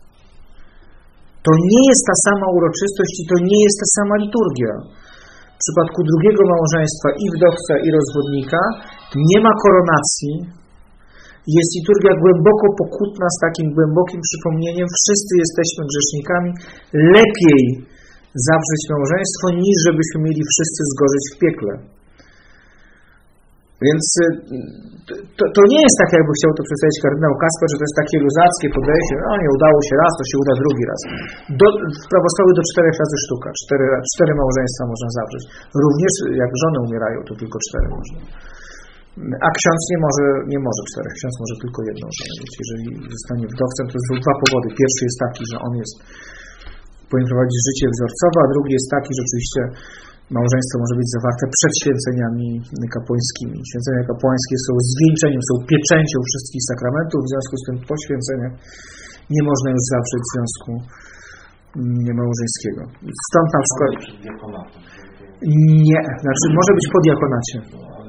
To nie jest ta sama uroczystość i to nie jest ta sama liturgia. W przypadku drugiego małżeństwa i wdowca, i rozwodnika nie ma koronacji. Jest liturgia głęboko pokutna z takim głębokim przypomnieniem. Wszyscy jesteśmy grzesznikami. Lepiej zawrzeć małżeństwo, niż żebyśmy mieli wszyscy zgorzyć w piekle. Więc to, to nie jest tak, jakby chciał to przedstawić kardynał Kasper, że to jest takie luzackie podejście, no nie udało się raz, to się uda drugi raz. Do, w prawosławiu do czterech razy sztuka, cztery, cztery małżeństwa można zawrzeć. Również jak żony umierają, to tylko cztery można. A ksiądz nie może, nie może czterech, ksiądz może tylko jedną żonę. Jeżeli zostanie wdowcem, to są dwa powody. Pierwszy jest taki, że on jest, powinien prowadzić życie wzorcowe, a drugi jest taki, że oczywiście małżeństwo może być zawarte przed święceniami kapłańskimi. Święcenia kapłańskie są zwieńczeniem, są pieczęcią wszystkich sakramentów, w związku z tym po święceniach nie można już zawrzeć związku małżeńskiego. Stąd na przykład... Nie, znaczy może być po diakonacie.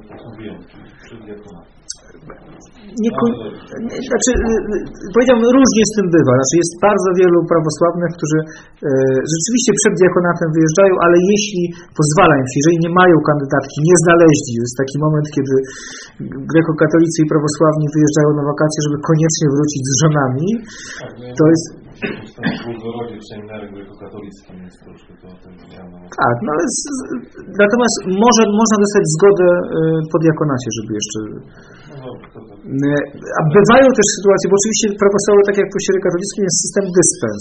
Nie, nie, znaczy, powiedziałbym, różnie z tym bywa. Znaczy jest bardzo wielu prawosławnych, którzy e, rzeczywiście przed diakonatem wyjeżdżają, ale jeśli pozwala im się, jeżeli nie mają kandydatki, nie znaleźli, jest taki moment, kiedy grekokatolicy i prawosławni wyjeżdżają na wakacje, żeby koniecznie wrócić z żonami. Tak, no to jest... W Uzgorodzie w seminarium grekokatolickim jest troszkę to o tym widziano. Tak, no ale z, natomiast może, można dostać zgodę po diakonacie, żeby jeszcze... No, to, to... A bywają też sytuacje, bo oczywiście prawosławie, tak jak w Kościele katolickim, jest system dyspens.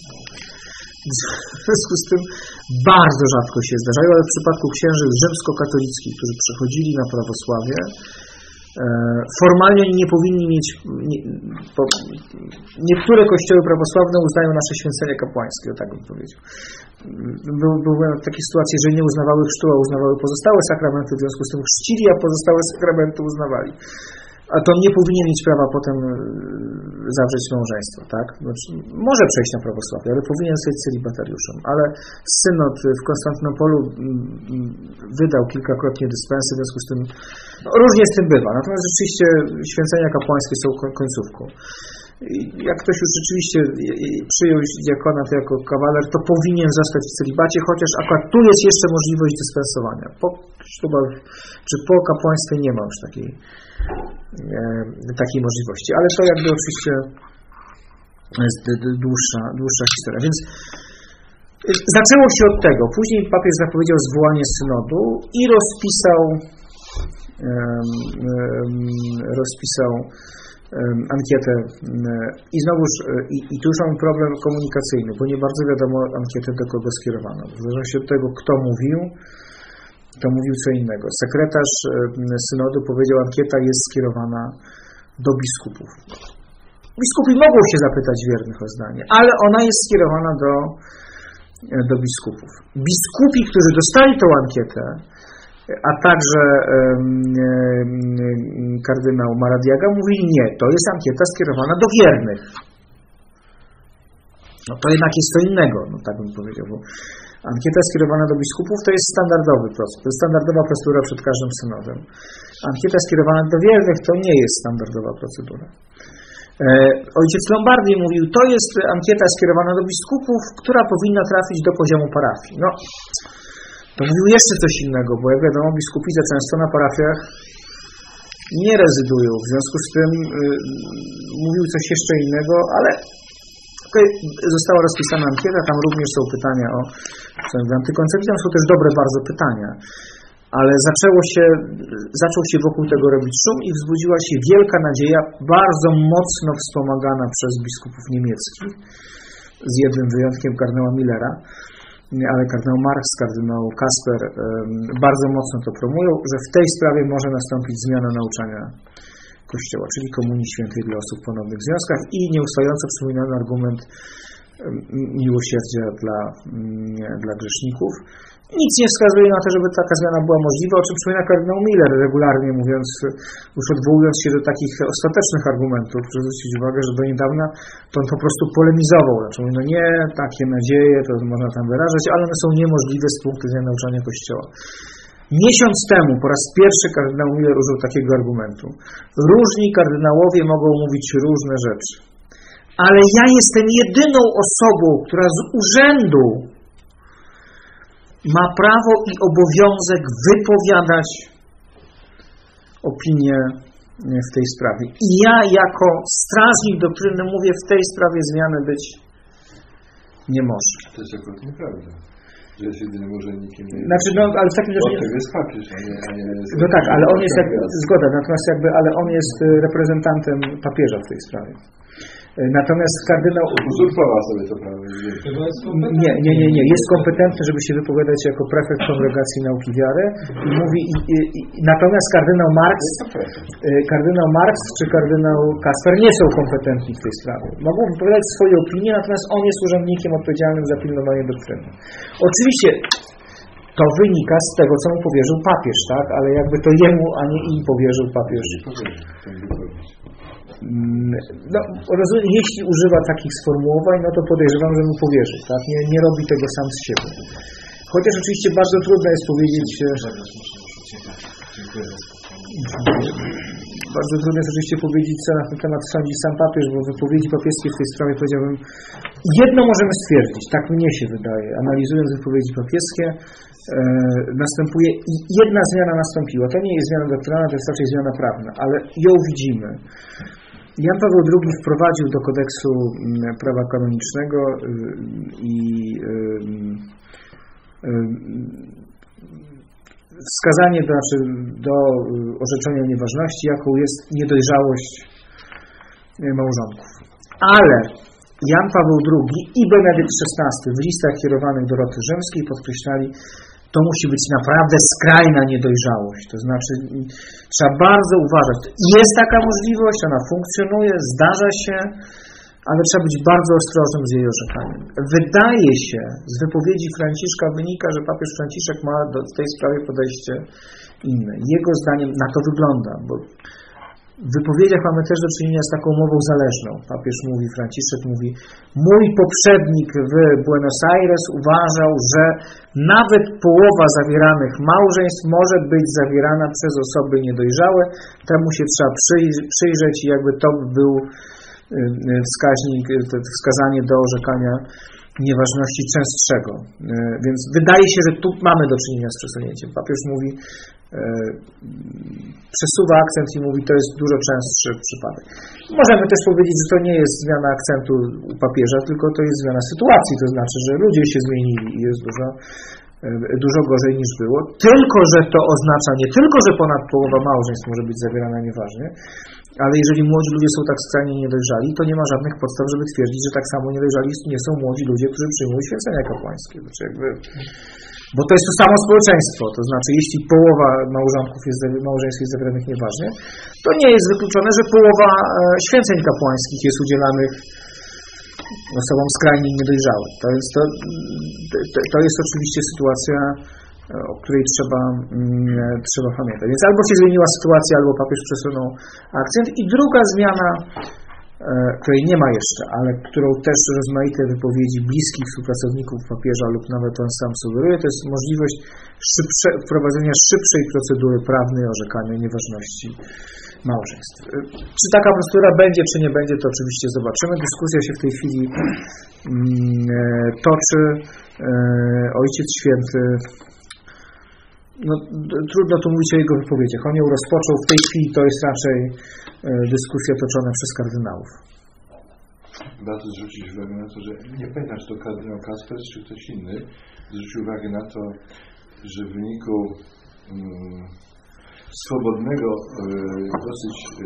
W związku z tym bardzo rzadko się zdarzają, ale w przypadku księży rzymskokatolickich, którzy przechodzili na prawosławie, Formalnie nie powinni mieć, nie, bo niektóre kościoły prawosławne uznają nasze święcenia kapłańskie, tak bym powiedział. Były, były takie sytuacje, że nie uznawały chrztu, a uznawały pozostałe sakramenty, w związku z tym chrzcili, a pozostałe sakramenty uznawali. A to nie powinien mieć prawa potem zawrzeć małżeństwa, tak? Znaczy, może przejść na prawosławie, ale powinien być celibatariuszem. Ale synod w Konstantynopolu wydał kilkakrotnie dyspensy, w związku z tym no, różnie z tym bywa. Natomiast rzeczywiście święcenia kapłańskie są końcówką. Jak ktoś już rzeczywiście przyjął diakonat jako kawaler, to powinien zostać w celibacie, chociaż akurat tu jest jeszcze możliwość dyspensowania. Po ślubach, czy po kapłaństwie nie ma już takiej, e, takiej możliwości. Ale to jakby oczywiście jest dłuższa, dłuższa historia. Więc zaczęło się od tego. Później papież zapowiedział zwołanie synodu i rozpisał e, e, rozpisał ankietę i znowuż i, i tu już mamy problem komunikacyjny, bo nie bardzo wiadomo ankietę do kogo skierowano. W zależności od tego, kto mówił, to mówił co innego. Sekretarz synodu powiedział, ankieta jest skierowana do biskupów. Biskupi mogą się zapytać wiernych o zdanie, ale ona jest skierowana do, do biskupów. Biskupi, którzy dostali tą ankietę, a także kardynał Maradiaga mówili, nie, to jest ankieta skierowana do wiernych. No to jednak jest co innego, no tak bym powiedział, bo ankieta skierowana do biskupów to jest standardowy proces, to jest standardowa procedura przed każdym synodem. Ankieta skierowana do wiernych to nie jest standardowa procedura. Ojciec Lombardi mówił, to jest ankieta skierowana do biskupów, która powinna trafić do poziomu parafii. No, to mówił jeszcze coś innego, bo jak wiadomo, biskupi za często na parafiach nie rezydują. W związku z tym yy, mówił coś jeszcze innego, ale okay, została rozpisana ankieta, tam również są pytania o antykoncepcję, tam są też dobre bardzo pytania. Ale zaczęło się, zaczął się wokół tego robić szum i wzbudziła się wielka nadzieja, bardzo mocno wspomagana przez biskupów niemieckich, z jednym wyjątkiem kardynała Millera, ale kardynał Marx, kardynał Kasper bardzo mocno to promują, że w tej sprawie może nastąpić zmiana nauczania Kościoła, czyli komunii świętej dla osób w ponownych związkach i nieustająco przypominany argument miłosierdzia dla, dla grzeszników. Nic nie wskazuje na to, żeby taka zmiana była możliwa, o czym przypomina kardynał Miller regularnie, mówiąc, już odwołując się do takich ostatecznych argumentów. Proszę zwrócić uwagę, że do niedawna to on po prostu polemizował. Znaczy, no nie, takie nadzieje, to można tam wyrażać, ale one są niemożliwe z punktu widzenia nauczania Kościoła. Miesiąc temu po raz pierwszy kardynał Miller użył takiego argumentu. Różni kardynałowie mogą mówić różne rzeczy, ale ja jestem jedyną osobą, która z urzędu ma prawo i obowiązek wypowiadać opinię w tej sprawie. I ja jako strażnik doktryny mówię, w tej sprawie zmiany być nie może. To jest akurat nieprawda, że jest jedynym urzędnikiem. Znaczy, no, ale w takim razie... To jest papież, a nie... A nie jest no tak, ale on jest, jak, zgoda, natomiast jakby, ale on jest reprezentantem papieża w tej sprawie. Natomiast kardynał... Uzurpował sobie to prawo. Nie, nie, nie, nie. Jest kompetentny, żeby się wypowiadać jako prefekt Kongregacji Nauki Wiary i mówi... I, i, i, natomiast kardynał Marx, kardynał Marx czy kardynał Kasper nie są kompetentni w tej sprawie. Mogą wypowiadać swoje opinie, natomiast on jest urzędnikiem odpowiedzialnym za pilnowanie doktryny. Oczywiście to wynika z tego, co mu powierzył papież, tak? Ale jakby to jemu, a nie im powierzył papież. No, rozumiem, jeśli używa takich sformułowań, no to podejrzewam, że mu powierzy, tak? Nie, nie robi tego sam z siebie. Chociaż oczywiście bardzo trudno jest powiedzieć... Bardzo trudno jest oczywiście powiedzieć, co na ten temat sądzi sam papież, bo wypowiedzi papieskie w tej sprawie, powiedziałbym, jedno możemy stwierdzić, tak mnie się wydaje, analizując wypowiedzi papieskie, e, następuje, jedna zmiana nastąpiła. To nie jest zmiana doktrynalna, to jest raczej zmiana prawna, ale ją widzimy. Jan Paweł drugi wprowadził do kodeksu prawa kanonicznego i wskazanie do, znaczy do orzeczenia nieważności, jaką jest niedojrzałość małżonków. Ale Jan Paweł drugi i Benedykt szesnasty w listach kierowanych do Roty Rzymskiej podkreślali, to musi być naprawdę skrajna niedojrzałość. To znaczy trzeba bardzo uważać. Jest taka możliwość, ona funkcjonuje, zdarza się, ale trzeba być bardzo ostrożnym z jej orzekaniem. Wydaje się, z wypowiedzi Franciszka wynika, że papież Franciszek ma do, w tej sprawie podejście inne. Jego zdaniem na to wygląda, bo w wypowiedziach mamy też do czynienia z taką umową zależną. Papież mówi, Franciszek mówi, mój poprzednik w Buenos Aires uważał, że nawet połowa zawieranych małżeństw może być zawierana przez osoby niedojrzałe, temu się trzeba przyjrzeć i jakby to był wskaźnik, wskazanie do orzekania nieważności częstszego. Więc wydaje się, że tu mamy do czynienia z przesunięciem. Papież mówi, przesuwa akcent i mówi, to jest dużo częstszy przypadek. Możemy też powiedzieć, że to nie jest zmiana akcentu u papieża, tylko to jest zmiana sytuacji, to znaczy, że ludzie się zmienili i jest dużo, dużo gorzej niż było. Tylko, że to oznacza nie tylko, że ponad połowa małżeństw może być zawierana nieważnie, ale jeżeli młodzi ludzie są tak skrajnie niedojrzali, to nie ma żadnych podstaw, żeby twierdzić, że tak samo niedojrzali nie są młodzi ludzie, którzy przyjmują święcenia kapłańskie. Znaczy jakby, bo to jest to samo społeczeństwo. To znaczy, jeśli połowa małżonków jest, małżeństw jest zawieranych nieważnie, to nie jest wykluczone, że połowa święceń kapłańskich jest udzielanych osobom skrajnie niedojrzałym. To jest, to, to, to jest oczywiście sytuacja, o której trzeba, mm, trzeba pamiętać. Więc albo się zmieniła sytuacja, albo papież przesunął akcent. I druga zmiana, e, której nie ma jeszcze, ale którą też rozmaite wypowiedzi bliskich współpracowników papieża lub nawet on sam sugeruje, to jest możliwość szybsze, wprowadzenia szybszej procedury prawnej orzekania nieważności małżeństw. Czy taka procedura będzie, czy nie będzie, to oczywiście zobaczymy. Dyskusja się w tej chwili mm, toczy. E, Ojciec Święty, no, trudno tu mówić o jego wypowiedziach. On ją rozpoczął. W tej chwili to jest raczej e, dyskusja toczona przez kardynałów. Warto zwrócić uwagę na to, że nie pamiętam, czy to kardynał Kasper, czy ktoś inny, zwrócił uwagę na to, że w wyniku um, swobodnego e, dosyć e,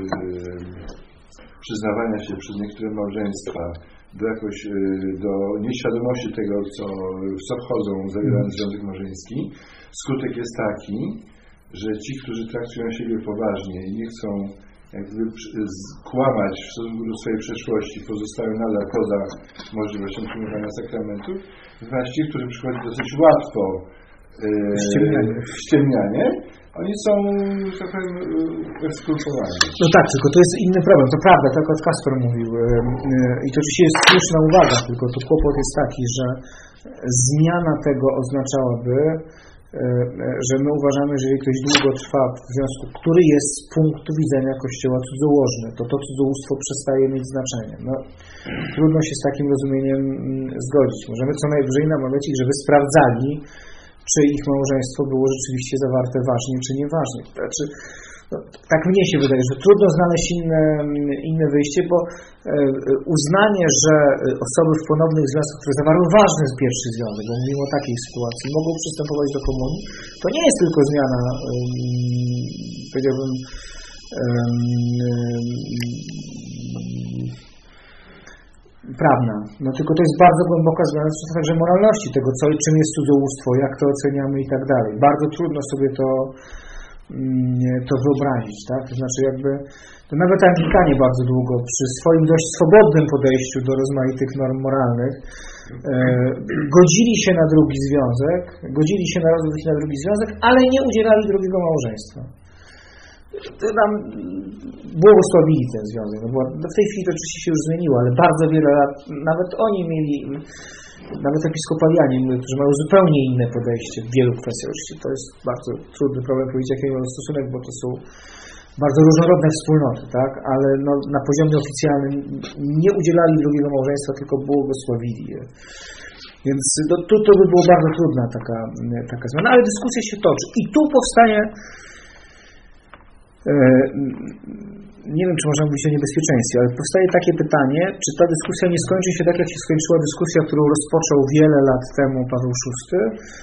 przyznawania się przez niektóre małżeństwa do jakoś e, do nieświadomości tego, co, w co wchodzą, zawierając związek małżeński, skutek jest taki, że ci, którzy traktują siebie poważnie i nie chcą jakby kłamać w stosunku do swojej przeszłości, pozostają nadal poza możliwością przyjmowania sakramentów, natomiast ci, którym przychodzi dosyć łatwo ściemnianie. ściemnianie, oni są, że tak powiem, ekskulpowani. No tak, tylko to jest inny problem. To prawda, tak jak Kasper mówił. I to oczywiście jest słuszna uwaga, tylko tu kłopot jest taki, że zmiana tego oznaczałaby, że my uważamy, że jeżeli ktoś długo trwa w związku, który jest z punktu widzenia Kościoła cudzołożny, to to cudzołóstwo przestaje mieć znaczenie. No, trudno się z takim rozumieniem zgodzić. Możemy co najwyżej namawiać ich, żeby sprawdzali, czy ich małżeństwo było rzeczywiście zawarte ważnie, czy nieważnie. Znaczy, no, tak mnie się wydaje, że trudno znaleźć inne, inne wyjście, bo uznanie, że osoby w ponownych związkach, które zawarły ważny pierwszy związek, bo mówimy o takiej sytuacji, mogą przystępować do komunii, to nie jest tylko zmiana, powiedziałbym, prawna, no tylko to jest bardzo głęboka zmiana także moralności tego, co, czym jest cudzołóstwo, jak to oceniamy i tak dalej. Bardzo trudno sobie to, to wyobrazić, tak? To znaczy jakby, to nawet Anglikanie bardzo długo przy swoim dość swobodnym podejściu do rozmaitych norm moralnych e, godzili się na drugi związek, godzili się na rozwój na drugi związek, ale nie udzielali drugiego małżeństwa. Nam błogosławili ten związek. No bo w tej chwili to oczywiście się już zmieniło, ale bardzo wiele lat, nawet oni mieli, nawet episkopalianie, którzy mają zupełnie inne podejście w wielu kwestiach. Oczywiście to jest bardzo trudny problem powiedzieć, jaki mają stosunek, bo to są bardzo różnorodne wspólnoty, tak? Ale no, na poziomie oficjalnym nie udzielali drugiego małżeństwa, tylko błogosławili je. Więc no, tu to by było bardzo trudna taka, taka zmiana, ale dyskusja się toczy. I tu powstaje, nie wiem, czy można mówić o niebezpieczeństwie, ale powstaje takie pytanie, czy ta dyskusja nie skończy się tak, jak się skończyła dyskusja, którą rozpoczął wiele lat temu Paweł szósty,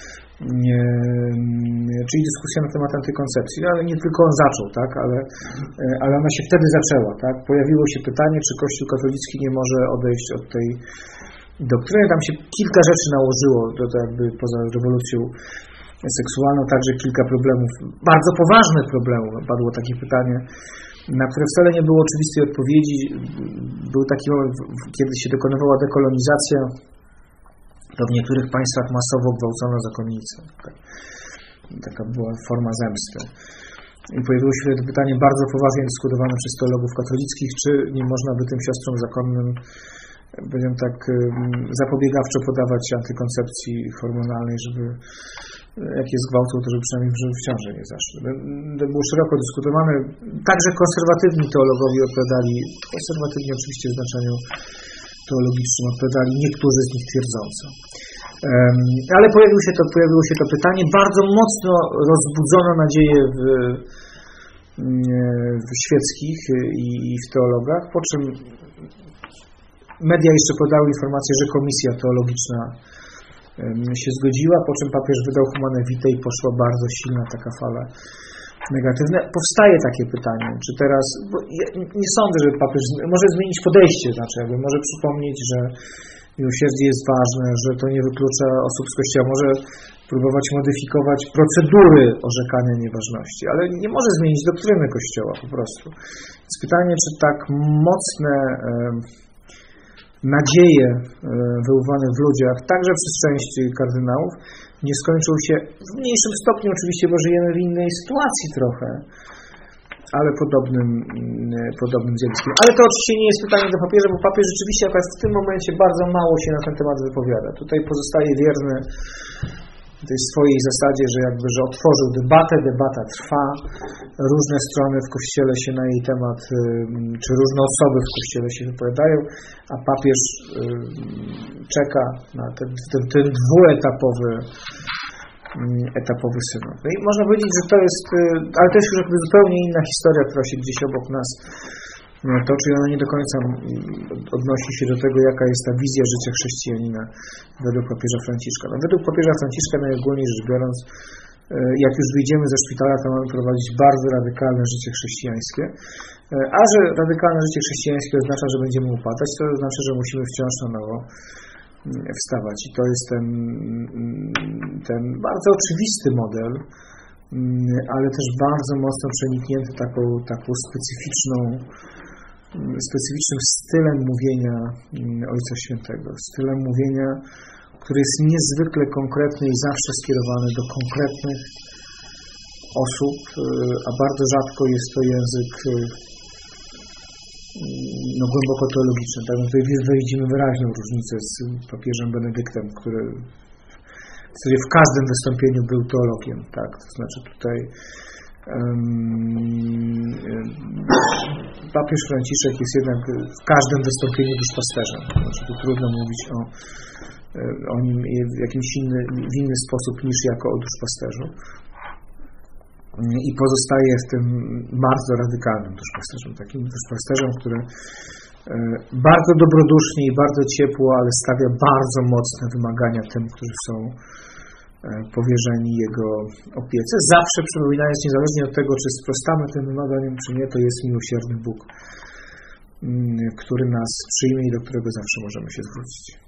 czyli dyskusja na temat antykoncepcji, ale nie tylko on zaczął, tak, ale, ale ona się wtedy zaczęła, tak, pojawiło się pytanie, czy Kościół katolicki nie może odejść od tej doktryny, tam się kilka rzeczy nałożyło, to, to jakby poza rewolucją seksualną, także kilka problemów, bardzo poważnych problemów. Padło takie pytanie, na które wcale nie było oczywistej odpowiedzi. Był taki moment, kiedy się dokonywała dekolonizacja, to w niektórych państwach masowo gwałcono zakonnice. Taka była forma zemsty. I pojawiło się wtedy pytanie bardzo poważnie dyskutowane przez teologów katolickich, czy nie można by tym siostrom zakonnym, powiem tak, zapobiegawczo podawać antykoncepcji hormonalnej, żeby jak jest gwałtą, to żeby przynajmniej żeby w ciąży nie zaszły. To było szeroko dyskutowane. Także konserwatywni teologowie odpowiadali, konserwatywni oczywiście w znaczeniu teologicznym odpowiadali, niektórzy z nich twierdząco. Ale pojawiło się to, pojawiło się to pytanie, bardzo mocno rozbudzono nadzieję w, w świeckich i, i w teologach, po czym media jeszcze podały informację, że komisja teologiczna się zgodziła, po czym papież wydał Humane Vitae i poszła bardzo silna taka fala negatywna. Powstaje takie pytanie, czy teraz, bo ja nie sądzę, że papież może zmienić podejście, znaczy jakby może przypomnieć, że miłosierdzie jest ważne, że to nie wyklucza osób z Kościoła, może próbować modyfikować procedury orzekania nieważności, ale nie może zmienić doktryny Kościoła po prostu. Jest pytanie, czy tak mocne nadzieje wywołane w ludziach, także przez część kardynałów, nie skończą się w mniejszym stopniu, oczywiście, bo żyjemy w innej sytuacji trochę, ale podobnym, podobnym zjawiskiem. Ale to oczywiście nie jest pytanie do papieża, bo papież rzeczywiście akurat w tym momencie bardzo mało się na ten temat wypowiada. Tutaj pozostaje wierny tej swojej zasadzie, że jakby, że otworzył debatę, debata trwa, różne strony w Kościele się na jej temat, czy różne osoby w Kościele się wypowiadają, a papież czeka na ten, ten, ten dwuetapowy etapowy synod. No i można powiedzieć, że to jest, ale to jest już jakby zupełnie inna historia, która się gdzieś obok nas toczy i ona nie do końca odnosi się do tego, jaka jest ta wizja życia chrześcijanina według papieża Franciszka. No, według papieża Franciszka najogólniej rzecz biorąc, jak już wyjdziemy ze szpitala, to mamy prowadzić bardzo radykalne życie chrześcijańskie, a że radykalne życie chrześcijańskie oznacza, że będziemy upadać, to znaczy, że musimy wciąż na nowo wstawać. I to jest ten, ten bardzo oczywisty model, ale też bardzo mocno przeniknięty taką, taką specyficzną, specyficznym stylem mówienia Ojca Świętego. Stylem mówienia, który jest niezwykle konkretny i zawsze skierowany do konkretnych osób, a bardzo rzadko jest to język no, głęboko teologiczny. Tak? Tutaj widzimy wyraźną różnicę z papieżem Benedyktem, który w zasadzie w każdym wystąpieniu był teologiem. Tak? To znaczy tutaj um, papież Franciszek jest jednak w każdym wystąpieniu duszpasterzem. Znaczy, tu trudno mówić o, o nim w jakimś inny, w inny sposób niż jako o duszpasterzu. I pozostaje w tym bardzo radykalnym duszpasterzem, takim duszpasterzem, który bardzo dobrodusznie i bardzo ciepło, ale stawia bardzo mocne wymagania tym, którzy są powierzeni jego opiece. Zawsze przypominając, niezależnie od tego, czy sprostamy tym wymaganiom, czy nie, to jest miłosierny Bóg, który nas przyjmie i do którego zawsze możemy się zwrócić.